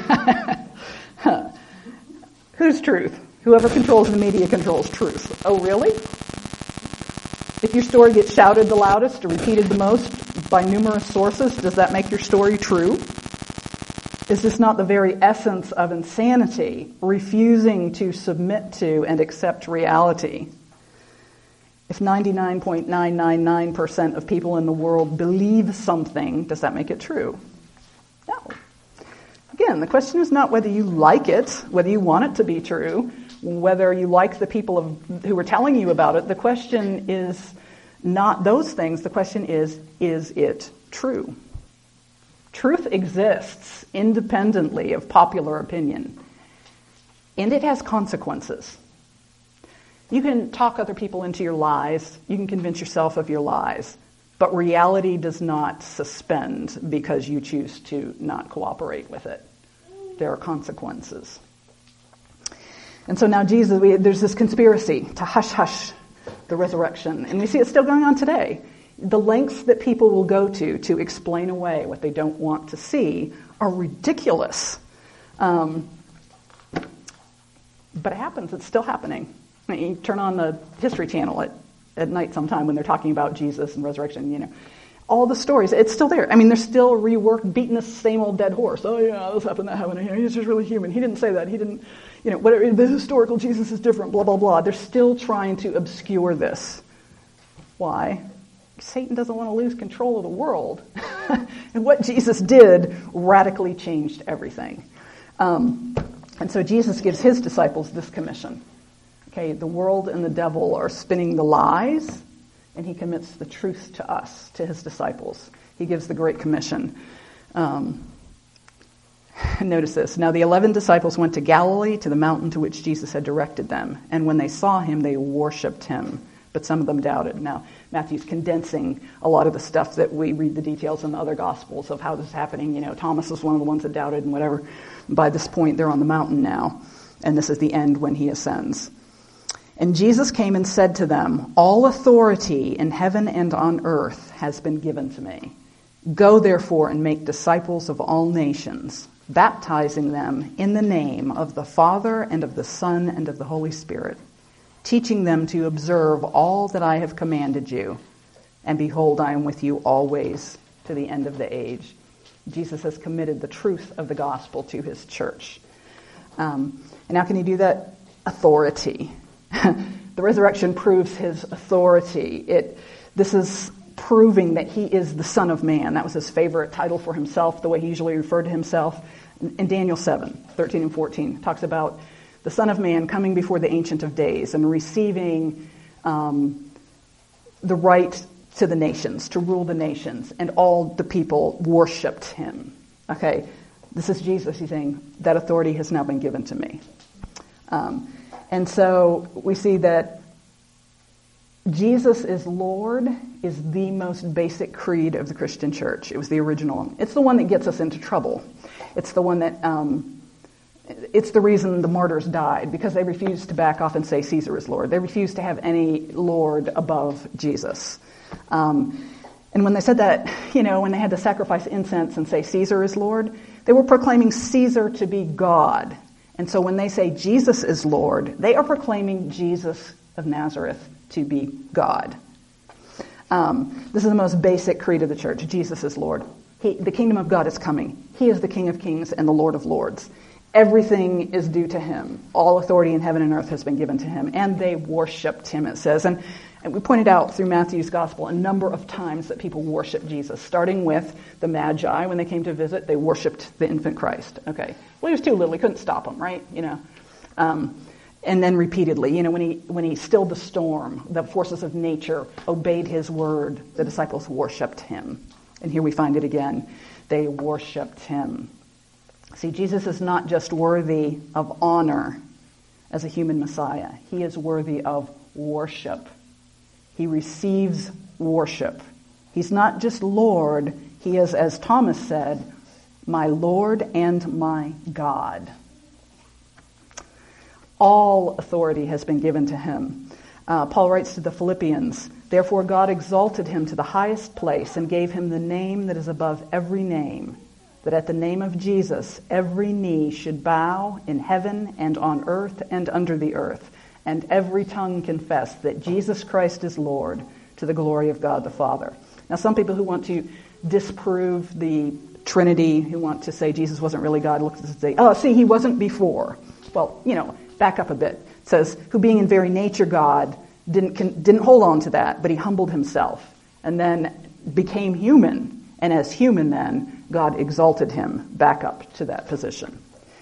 Whose truth? Whoever controls the media controls truth. Oh, really? If your story gets shouted the loudest or repeated the most by numerous sources, does that make your story true? Is this not the very essence of insanity, refusing to submit to and accept reality? If 99.999% of people in the world believe something, does that make it true? No. Again, the question is not whether you like it, whether you want it to be true, whether you like the people who are telling you about it. The question is not those things. The question is it true? Truth exists independently of popular opinion, and it has consequences. You can talk other people into your lies. You can convince yourself of your lies. But reality does not suspend because you choose to not cooperate with it. There are consequences. And so now there's this conspiracy to hush the resurrection. And we see it still going on today. The lengths that people will go to explain away what they don't want to see are ridiculous. But it happens. It's still happening. You turn on the History Channel at night sometime when they're talking about Jesus and resurrection, all the stories, it's still there. I mean, they're still reworked, beating the same old dead horse. Oh, yeah, this happened, that happened. He's just really human. He didn't say that. He didn't, whatever. The historical Jesus is different, blah, blah, blah. They're still trying to obscure this. Why? Satan doesn't want to lose control of the world. And what Jesus did radically changed everything. And so Jesus gives his disciples this commission. Okay, the world and the devil are spinning the lies, and he commits the truth to us, to his disciples. He gives the Great Commission. Notice this. Now the 11 disciples went to Galilee, to the mountain to which Jesus had directed them. And when they saw him, they worshipped him. But some of them doubted. Now, Matthew's condensing a lot of the stuff that we read the details in the other Gospels of how this is happening. Thomas was one of the ones that doubted and whatever. By this point, they're on the mountain now. And this is the end when he ascends. And Jesus came and said to them, "All authority in heaven and on earth has been given to me. Go therefore and make disciples of all nations, baptizing them in the name of the Father and of the Son and of the Holy Spirit, teaching them to observe all that I have commanded you. And behold, I am with you always to the end of the age." Jesus has committed the truth of the gospel to his church. And how can he do that? Authority. The resurrection proves his authority. This is proving that he is the Son of Man. That was his favorite title for himself, the way he usually referred to himself. In Daniel 7:13 and 14, talks about the Son of Man coming before the Ancient of Days and receiving the right to the nations, to rule the nations, and all the people worshipped him. Okay, this is Jesus. He's saying, that authority has now been given to me. And so we see that Jesus is Lord is the most basic creed of the Christian church. It was the original one. It's the one that gets us into trouble. It's the one that, it's the reason the martyrs died, because they refused to back off and say Caesar is Lord. They refused to have any Lord above Jesus. And when they said that, when they had to sacrifice incense and say Caesar is Lord, they were proclaiming Caesar to be God. And so when they say Jesus is Lord, they are proclaiming Jesus of Nazareth to be God. This is the most basic creed of the church. Jesus is Lord. The kingdom of God is coming. He is the King of kings and the Lord of lords. Everything is due to him. All authority in heaven and earth has been given to him. And they worshipped him, it says. And we pointed out through Matthew's gospel a number of times that people worship Jesus, starting with the Magi. When they came to visit, they worshipped the infant Christ. Okay. Well, he was too little. He couldn't stop them, right? And then repeatedly, when he stilled the storm, the forces of nature obeyed his word, the disciples worshipped him. And here we find it again. They worshipped him. See, Jesus is not just worthy of honor as a human Messiah. He is worthy of worship. He receives worship. He's not just Lord. He is, as Thomas said, my Lord and my God. All authority has been given to him. Paul writes to the Philippians, therefore God exalted him to the highest place and gave him the name that is above every name, that at the name of Jesus every knee should bow in heaven and on earth and under the earth, and every tongue confess that Jesus Christ is Lord, to the glory of God the Father. Now, some people who want to disprove the Trinity, who want to say Jesus wasn't really God, look at this and say, oh, see, he wasn't before. Well, back up a bit. It says, who being in very nature God, didn't hold on to that, but he humbled himself and then became human. And as human then, God exalted him back up to that position.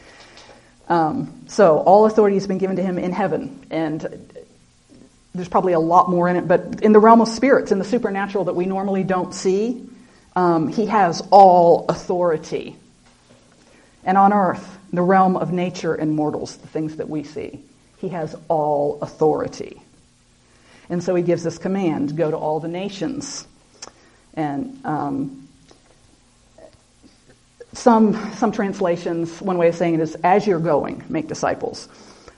So all authority has been given to him in heaven. And there's probably a lot more in it, but in the realm of spirits, in the supernatural that we normally don't see, he has all authority. And on earth, the realm of nature and mortals, the things that we see, he has all authority. And so he gives this command, go to all the nations. And some translations, one way of saying it is, as you're going, make disciples.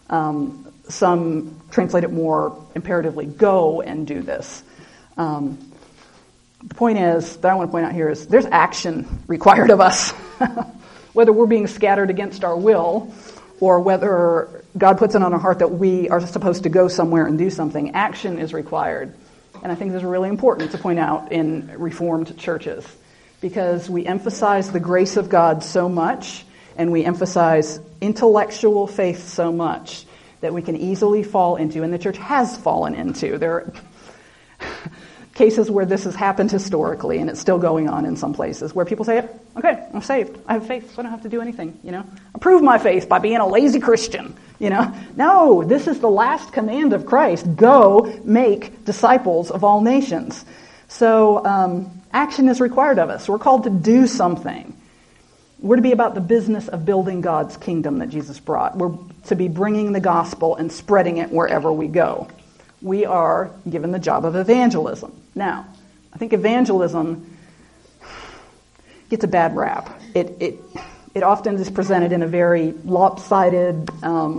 Some translate it more imperatively, go and do this. The point is, that I want to point out here is, there's action required of us. Whether we're being scattered against our will, or whether God puts it on our heart that we are supposed to go somewhere and do something, action is required. And I think this is really important to point out in Reformed churches, because we emphasize the grace of God so much, and we emphasize intellectual faith so much, that we can easily fall into, and the church has fallen into. There are cases where this has happened historically, and it's still going on in some places, where people say, okay, I'm saved. I have faith, so I don't have to do anything. I prove my faith by being a lazy Christian. No, this is the last command of Christ. Go make disciples of all nations. So action is required of us. We're called to do something. We're to be about the business of building God's kingdom that Jesus brought. We're to be bringing the gospel and spreading it wherever we go. We are given the job of evangelism. Now, I think evangelism gets a bad rap. It often is presented in a very lopsided,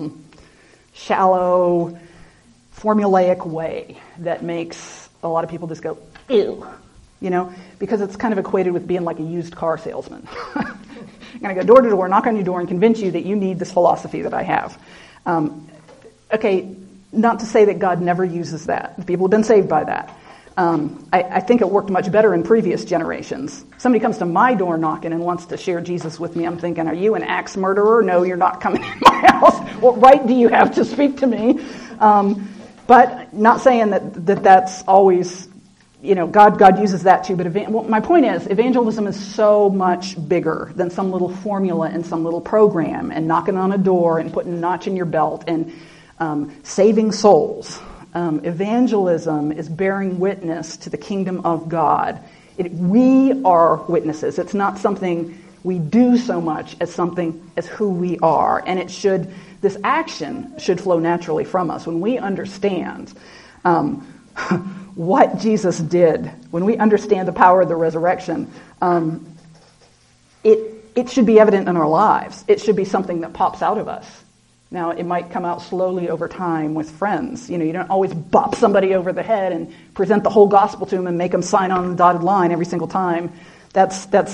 shallow, formulaic way that makes a lot of people just go, ew, because it's kind of equated with being like a used car salesman. I'm going to go door to door, knock on your door, and convince you that you need this philosophy that I have. Okay, not to say that God never uses that. People have been saved by that. I think it worked much better in previous generations. Somebody comes to my door knocking and wants to share Jesus with me. I'm thinking, are you an axe murderer? No, you're not coming in my house. What right do you have to speak to me? But not saying that's always, God uses that too. But my point is, evangelism is so much bigger than some little formula and some little program and knocking on a door and putting a notch in your belt and saving souls. Evangelism is bearing witness to the kingdom of God. We are witnesses. It's not something we do so much as something as who we are. And this action should flow naturally from us. When we understand what Jesus did, when we understand the power of the resurrection, it should be evident in our lives. It should be something that pops out of us. Now, it might come out slowly over time with friends. You don't always bop somebody over the head and present the whole gospel to them and make them sign on the dotted line every single time. That's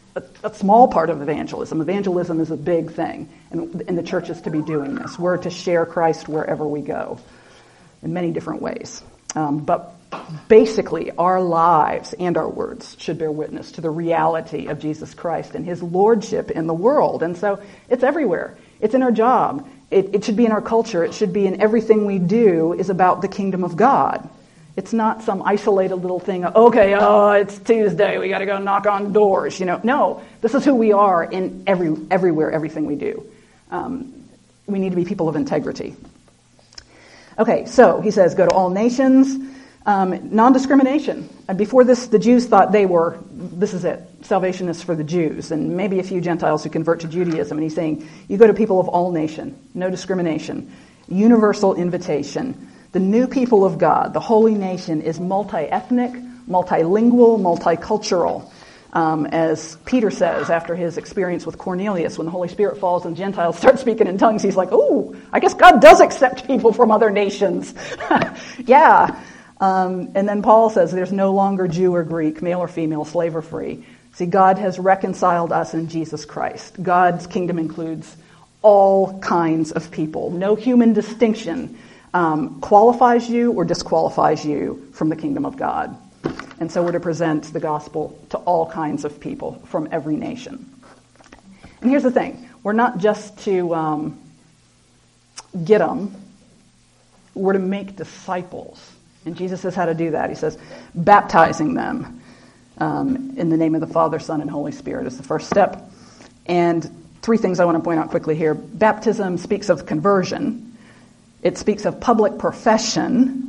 a small part of evangelism. Evangelism is a big thing, and the church is to be doing this. We're to share Christ wherever we go in many different ways. But basically, our lives and our words should bear witness to the reality of Jesus Christ and his lordship in the world. And so it's everywhere. It's in our job. It should be in our culture. It should be in everything we do is about the kingdom of God. It's not some isolated little thing. Okay, it's Tuesday. We got to go knock on doors. No, this is who we are in everywhere, everything we do. We need to be people of integrity. Okay, so he says, go to all nations, non-discrimination. And before this, the Jews thought this is it. Salvation is for the Jews, and maybe a few Gentiles who convert to Judaism. And he's saying, you go to people of all nation, no discrimination, universal invitation. The new people of God, the holy nation, is multi-ethnic, multilingual, multicultural. As Peter says after his experience with Cornelius, when the Holy Spirit falls and Gentiles start speaking in tongues, he's like, oh, I guess God does accept people from other nations. Yeah. And then Paul says there's no longer Jew or Greek, male or female, slave or free. See, God has reconciled us in Jesus Christ. God's kingdom includes all kinds of people. No human distinction qualifies you or disqualifies you from the kingdom of God. And so we're to present the gospel to all kinds of people from every nation. And here's the thing. We're not just to get them. We're to make disciples. And Jesus says how to do that. He says, baptizing them in the name of the Father, Son, and Holy Spirit is the first step. And 3 things I want to point out quickly here. Baptism speaks of conversion. It speaks of public profession.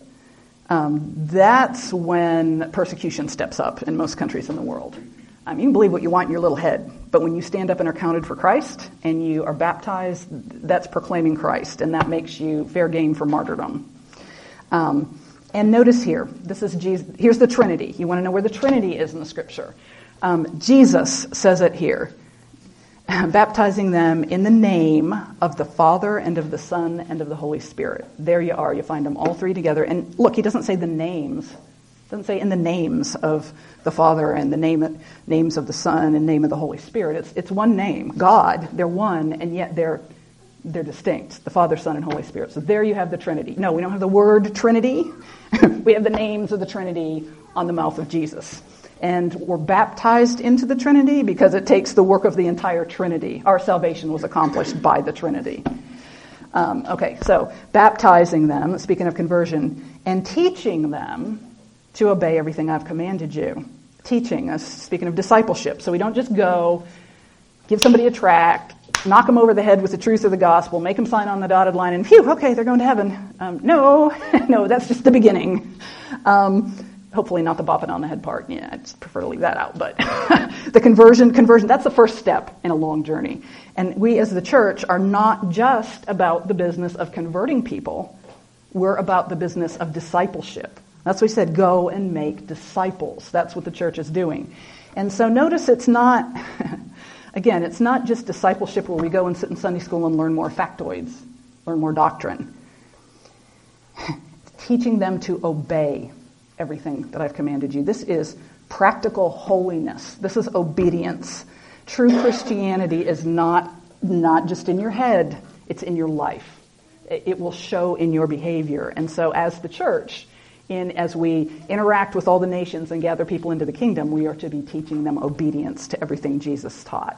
That's when persecution steps up in most countries in the world. You can believe what you want in your little head, but when you stand up and are counted for Christ and you are baptized, that's proclaiming Christ, and that makes you fair game for martyrdom. And notice here, this is Jesus. Here's the Trinity. You want to know where the Trinity is in the Scripture. Jesus says it here. Baptizing them in the name of the Father and of the Son and of the Holy Spirit. There you are. You find them all 3 together. And look, he doesn't say the names. He doesn't say in the names of the Father and the names of the Son and name of the Holy Spirit. It's one name, God. They're one, and yet they're distinct. The Father, Son, and Holy Spirit. So there you have the Trinity. No, we don't have the word Trinity. We have the names of the Trinity on the mouth of Jesus. And we're baptized into the Trinity because it takes the work of the entire Trinity. Our salvation was accomplished by the Trinity. Okay, so baptizing them, speaking of conversion, and teaching them to obey everything I've commanded you. Teaching, speaking of discipleship. So we don't just go, give somebody a tract, knock them over the head with the truth of the gospel, make them sign on the dotted line, and phew, okay, they're going to heaven. No, that's just the beginning. Hopefully not the bopping on the head part. Yeah, I just prefer to leave that out. But the conversion, that's the first step in a long journey. And we as the church are not just about the business of converting people. We're about the business of discipleship. That's what he said, go and make disciples. That's what the church is doing. And so notice it's not, again, it's not just discipleship where we go and sit in Sunday school and learn more factoids, learn more doctrine. Teaching them to obey everything that I've commanded you. This is practical holiness. This is obedience. True Christianity is not just in your head, it's in your life. It will show in your behavior. And so as the church, as we interact with all the nations and gather people into the kingdom, we are to be teaching them obedience to everything Jesus taught.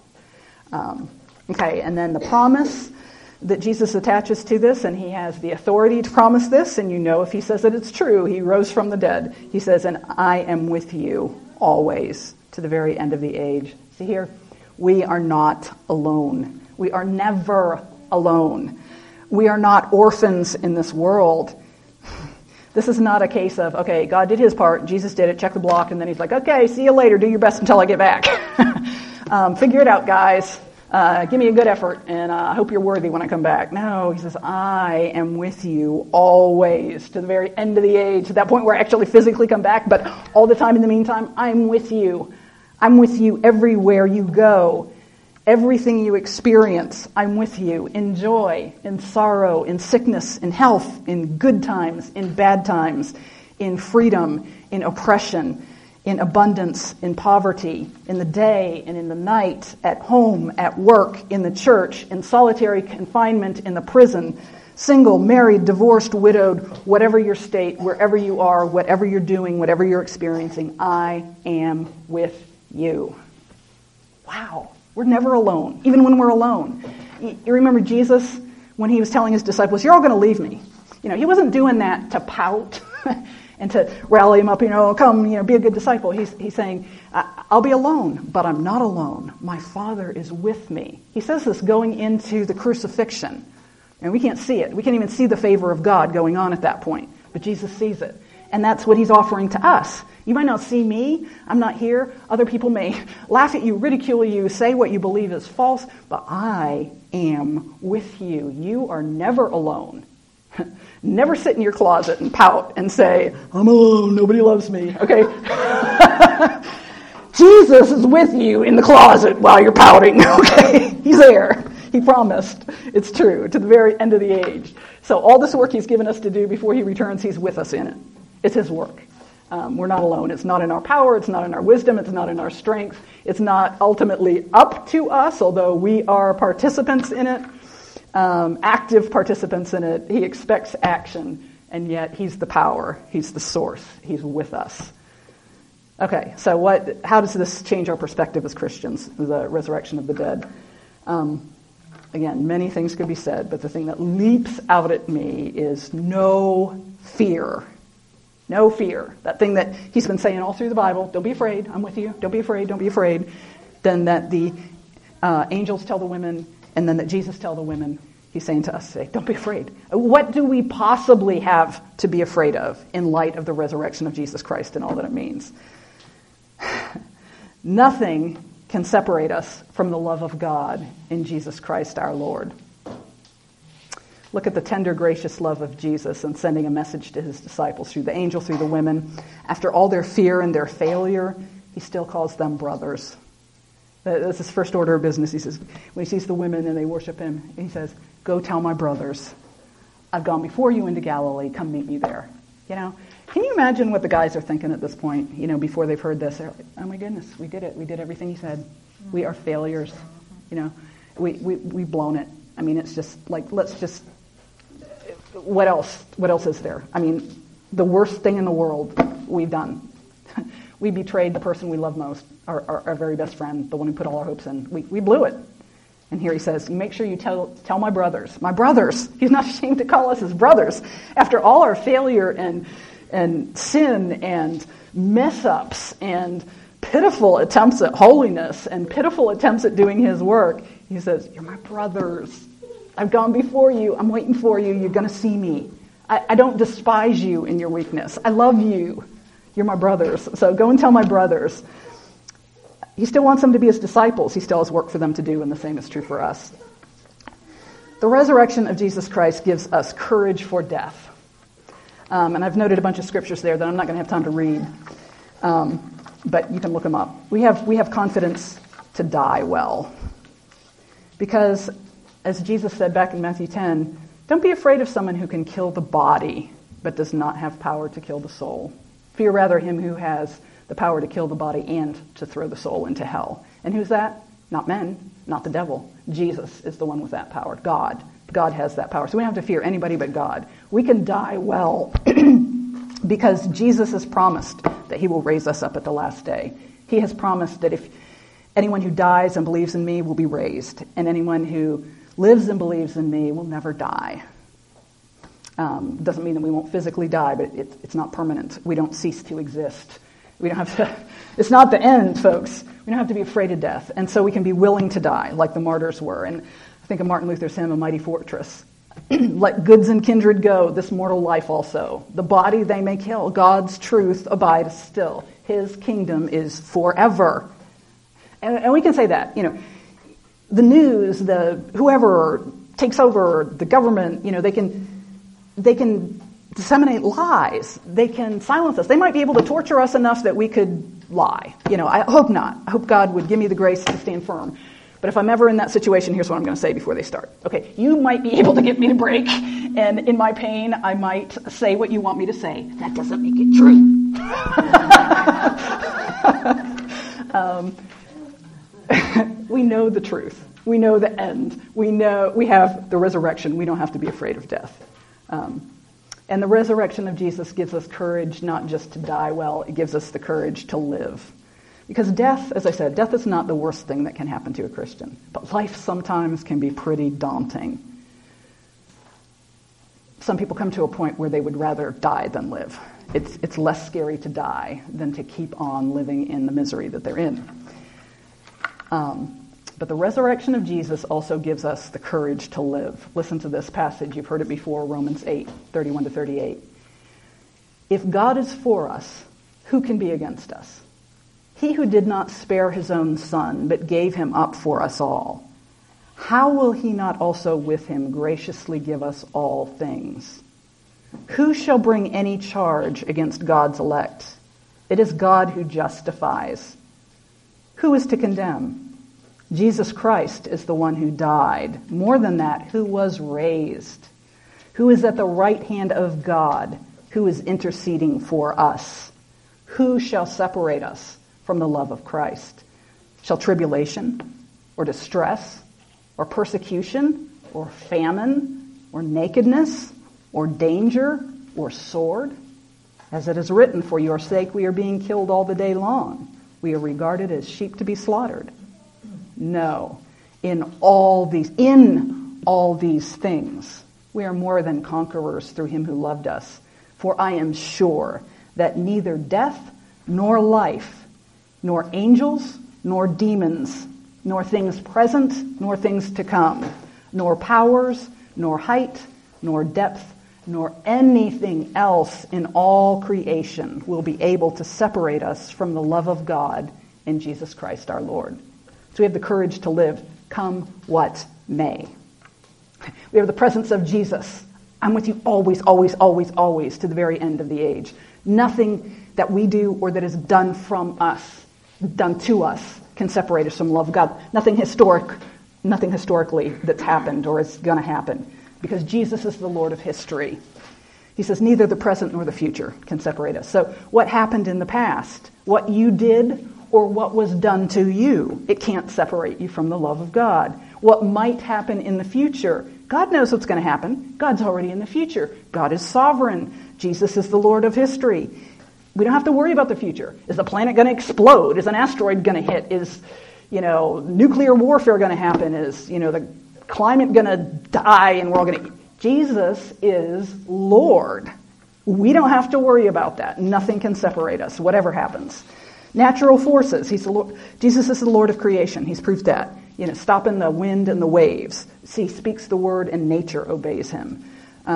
And then the promise that Jesus attaches to this, and he has the authority to promise this, and you know if he says that it's true, he rose from the dead. He says, and I am with you always to the very end of the age. See here, we are not alone. We are never alone. We are not orphans in this world. This is not a case of, okay, God did his part, Jesus did it, check the block, and then he's like, okay, see you later, do your best until I get back. Figure it out, guys. Give me a good effort, and I hope you're worthy when I come back. No, he says, I am with you always to the very end of the age, to that point where I actually physically come back, but all the time in the meantime, I'm with you. I'm with you everywhere you go. Everything you experience, I'm with you. In joy, in sorrow, in sickness, in health, in good times, in bad times, in freedom, in oppression, in abundance, in poverty, in the day and in the night, at home, at work, in the church, in solitary confinement, in the prison, single, married, divorced, widowed, whatever your state, wherever you are, whatever you're doing, whatever you're experiencing, I am with you. Wow, we're never alone, even when we're alone. You remember Jesus, when he was telling his disciples, you're all going to leave me. He wasn't doing that to pout and to rally him up, come, be a good disciple. He's saying, I'll be alone, but I'm not alone. My Father is with me. He says this going into the crucifixion. And we can't see it. We can't even see the favor of God going on at that point. But Jesus sees it. And that's what he's offering to us. You might not see me. I'm not here. Other people may laugh at you, ridicule you, say what you believe is false. But I am with you. You are never alone. Never sit in your closet and pout and say, I'm alone, nobody loves me. Okay? Jesus is with you in the closet while you're pouting. Okay? He's there. He promised. It's true, to the very end of the age. So all this work he's given us to do before he returns, he's with us in it. It's his work. We're not alone. It's not in our power. It's not in our wisdom. It's not in our strength. It's not ultimately up to us, although we are participants in it, active participants in it. He expects action, and yet he's the power. He's the source. He's with us. Okay, so how does this change our perspective as Christians, the resurrection of the dead? Again, many things could be said, but the thing that leaps out at me is no fear. No fear. That thing that he's been saying all through the Bible, don't be afraid, I'm with you, don't be afraid, don't be afraid. Then that the angels tell the women, and then that Jesus tell the women, he's saying to us today, don't be afraid. What do we possibly have to be afraid of in light of the resurrection of Jesus Christ and all that it means? Nothing can separate us from the love of God in Jesus Christ our Lord. Look at the tender, gracious love of Jesus in sending a message to his disciples through the angel, through the women. After all their fear and their failure, he still calls them brothers. That's his first order of business. He says, when he sees the women and they worship him, he says, go tell my brothers, I've gone before you into Galilee, come meet me there. Can you imagine what the guys are thinking at this point, before they've heard this? They're like, oh my goodness, we did it. We did everything he said. We are failures. We've blown it. I mean, it's just like, what else? What else is there? I mean, the worst thing in the world we've done. We betrayed the person we love most, our very best friend, the one we put all our hopes in. We blew it. And here he says, make sure you tell my brothers. My brothers. He's not ashamed to call us his brothers. After all our failure and sin and mess-ups and pitiful attempts at holiness and pitiful attempts at doing his work, he says, you're my brothers. I've gone before you. I'm waiting for you. You're going to see me. I don't despise you in your weakness. I love you. You're my brothers. So go and tell my brothers. He still wants them to be his disciples. He still has work for them to do, and the same is true for us. The resurrection of Jesus Christ gives us courage for death. And I've noted a bunch of scriptures there that I'm not going to have time to read, but you can look them up. We have confidence to die well. Because, as Jesus said back in Matthew 10, don't be afraid of someone who can kill the body, but does not have power to kill the soul. Fear rather him who has the power to kill the body and to throw the soul into hell. And who's that? Not men, not the devil. Jesus is the one with that power. God. God has that power. So we don't have to fear anybody but God. We can die well because Jesus has promised that he will raise us up at the last day. He has promised that if anyone who dies and believes in me will be raised, and anyone who lives and believes in me will never die. Doesn't mean that we won't physically die, but it's not permanent. We don't cease to exist. We don't have to, it's not the end, folks. We don't have to be afraid of death. And so we can be willing to die, like the martyrs were. And I think of Martin Luther's hymn, A Mighty Fortress. Let goods and kindred go, this mortal life also. The body they may kill, God's truth abides still. His kingdom is forever. And we can say that, the news, whoever takes over the government, they can disseminate lies. They can silence us. They might be able to torture us enough that we could lie. I hope not. I hope God would give me the grace to stand firm. But if I'm ever in that situation, here's what I'm going to say before they start. Okay, you might be able to get me to break, and in my pain, I might say what you want me to say. That doesn't make it true. We know the truth. We know the end. We have the resurrection. We don't have to be afraid of death. And the resurrection of Jesus gives us courage not just to die well, it gives us the courage to live. Because death, as I said, death is not the worst thing that can happen to a Christian. But life sometimes can be pretty daunting. Some people come to a point where they would rather die than live. It's less scary to die than to keep on living in the misery that they're in. But the resurrection of Jesus also gives us the courage to live. Listen to this passage. You've heard it before, Romans 8, 31 to 38. If God is for us, who can be against us? He who did not spare his own son, but gave him up for us all, how will he not also with him graciously give us all things? Who shall bring any charge against God's elect? It is God who justifies. Who is to condemn? Jesus Christ is the one who died. More than that, who was raised, who is at the right hand of God, who is interceding for us. Who shall separate us from the love of Christ? Shall tribulation, or distress, or persecution, or famine, or nakedness, or danger, or sword? As it is written, for your sake we are being killed all the day long. We are regarded as sheep to be slaughtered. No, in all these things, we are more than conquerors through him who loved us. For I am sure that neither death, nor life, nor angels, nor demons, nor things present, nor things to come, nor powers, nor height, nor depth, nor anything else in all creation will be able to separate us from the love of God in Jesus Christ our Lord. So we have the courage to live, come what may. We have the presence of Jesus. I'm with you always, always, always, always, to the very end of the age. Nothing that we do or that is done to us, can separate us from the love of God. Nothing historically that's happened or is going to happen. Because Jesus is the Lord of history. He says neither the present nor the future can separate us. So what happened in the past, what you did or what was done to you, it can't separate you from the love of God. What might happen in the future, God knows what's going to happen. God's already in the future. God is sovereign. Jesus is the Lord of history. We don't have to worry about the future. Is the planet going to explode? Is an asteroid going to hit? Is, nuclear warfare going to happen? Is, the climate going to die and we're all going to... Jesus is Lord. We don't have to worry about that. Nothing can separate us, whatever happens. Natural forces. Jesus is the Lord of creation. He's proved that. Stopping the wind and the waves. He speaks the word and nature obeys him.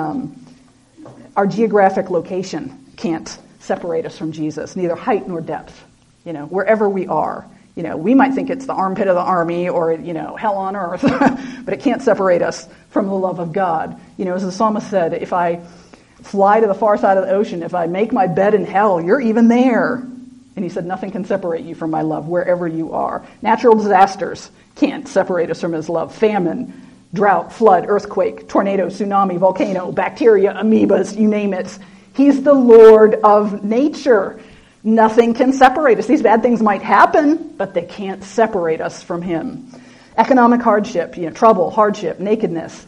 Our geographic location can't separate us from Jesus, neither height nor depth. Wherever we are. We might think it's the armpit of the army or, hell on earth, but it can't separate us from the love of God. As the psalmist said, if I fly to the far side of the ocean, if I make my bed in hell, you're even there. And he said, nothing can separate you from my love wherever you are. Natural disasters can't separate us from his love. Famine, drought, flood, earthquake, tornado, tsunami, volcano, bacteria, amoebas, you name it. He's the Lord of nature. Nothing can separate us. These bad things might happen, but they can't separate us from him. Economic hardship, trouble, hardship, nakedness.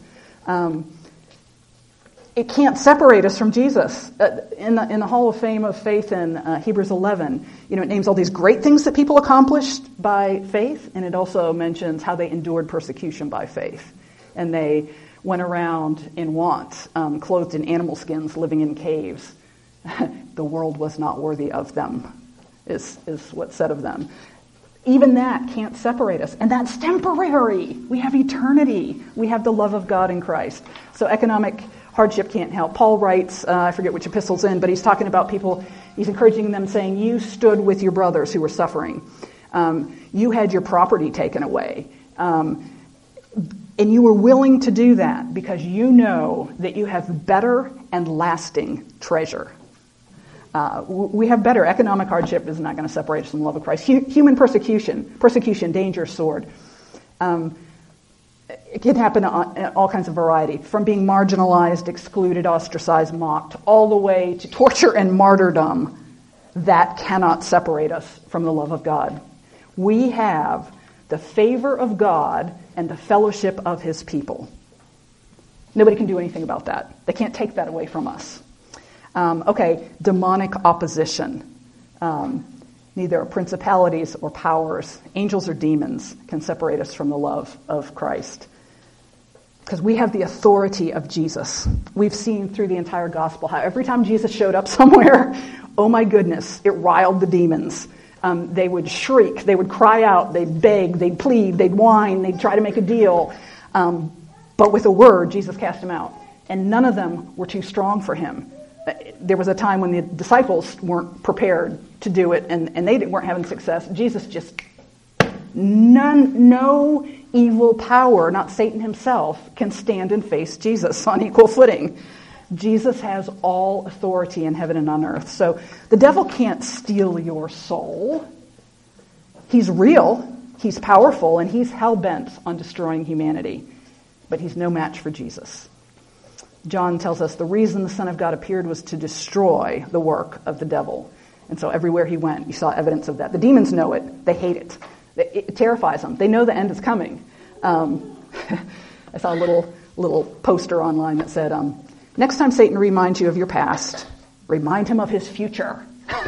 It can't separate us from Jesus. In the Hall of Fame of Faith in Hebrews 11, it names all these great things that people accomplished by faith, and it also mentions how they endured persecution by faith. And they went around in want, clothed in animal skins, living in caves. The world was not worthy of them, is what's said of them. Even that can't separate us. And that's temporary. We have eternity. We have the love of God in Christ. So economic hardship can't help. Paul writes, I forget which epistle's in, but he's talking about people, he's encouraging them saying, you stood with your brothers who were suffering. You had your property taken away. And you were willing to do that because you know that you have better and lasting treasure. We have better. Economic hardship is not going to separate us from the love of Christ. Human persecution, danger, sword. It can happen in all kinds of variety, from being marginalized, excluded, ostracized, mocked, all the way to torture and martyrdom. That cannot separate us from the love of God. We have the favor of God and the fellowship of his people. Nobody can do anything about that. They can't take that away from us. Demonic opposition. Neither principalities or powers, angels or demons, can separate us from the love of Christ. Because we have the authority of Jesus. We've seen through the entire gospel how every time Jesus showed up somewhere, oh my goodness, it riled the demons. They would shriek, they would cry out, they'd beg, they'd plead, they'd whine, they'd try to make a deal. But with a word, Jesus cast them out. And none of them were too strong for him. There was a time when the disciples weren't prepared to do it, and they weren't having success. Jesus just, no evil power, not Satan himself, can stand and face Jesus on equal footing. Jesus has all authority in heaven and on earth. So the devil can't steal your soul. He's real, he's powerful, and he's hell-bent on destroying humanity. But he's no match for Jesus. John tells us the reason the Son of God appeared was to destroy the work of the devil. And so everywhere he went, you saw evidence of that. The demons know it. They hate it. It terrifies them. They know the end is coming. I saw a little poster online that said, next time Satan reminds you of your past, remind him of his future.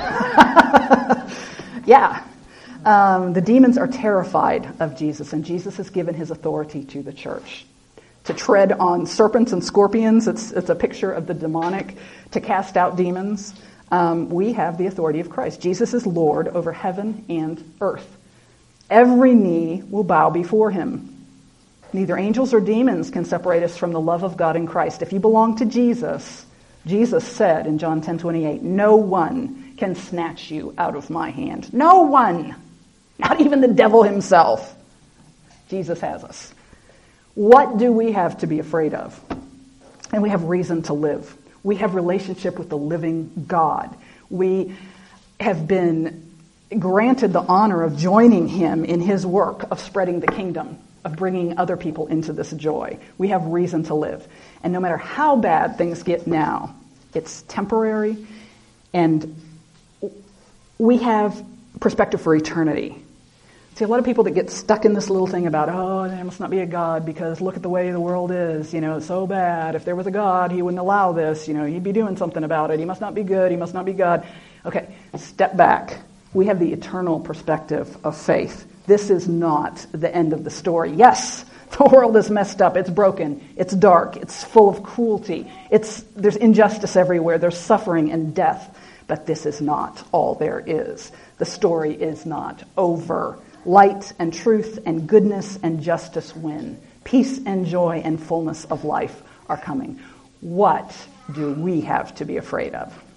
Yeah. The demons are terrified of Jesus, and Jesus has given his authority to the church. To tread on serpents and scorpions, it's a picture of the demonic, to cast out demons. We have the authority of Christ. Jesus is Lord over heaven and earth. Every knee will bow before him. Neither angels or demons can separate us from the love of God in Christ. If you belong to Jesus, Jesus said in John 10:28, no one can snatch you out of my hand. No one. Not even the devil himself. Jesus has us. What do we have to be afraid of? And we have reason to live. We have relationship with the living God. We have been granted the honor of joining him in his work of spreading the kingdom, of bringing other people into this joy. We have reason to live. And no matter how bad things get now, it's temporary, and we have perspective for eternity. See, a lot of people that get stuck in this little thing about, oh, there must not be a God because look at the way the world is, it's so bad. If there was a God, he wouldn't allow this, he'd be doing something about it. He must not be good, he must not be God. Okay, step back. We have the eternal perspective of faith. This is not the end of the story. Yes, the world is messed up, it's broken, it's dark, it's full of cruelty, there's injustice everywhere, there's suffering and death, but this is not all there is. The story is not over. Light and truth and goodness and justice win. Peace and joy and fullness of life are coming. What do we have to be afraid of?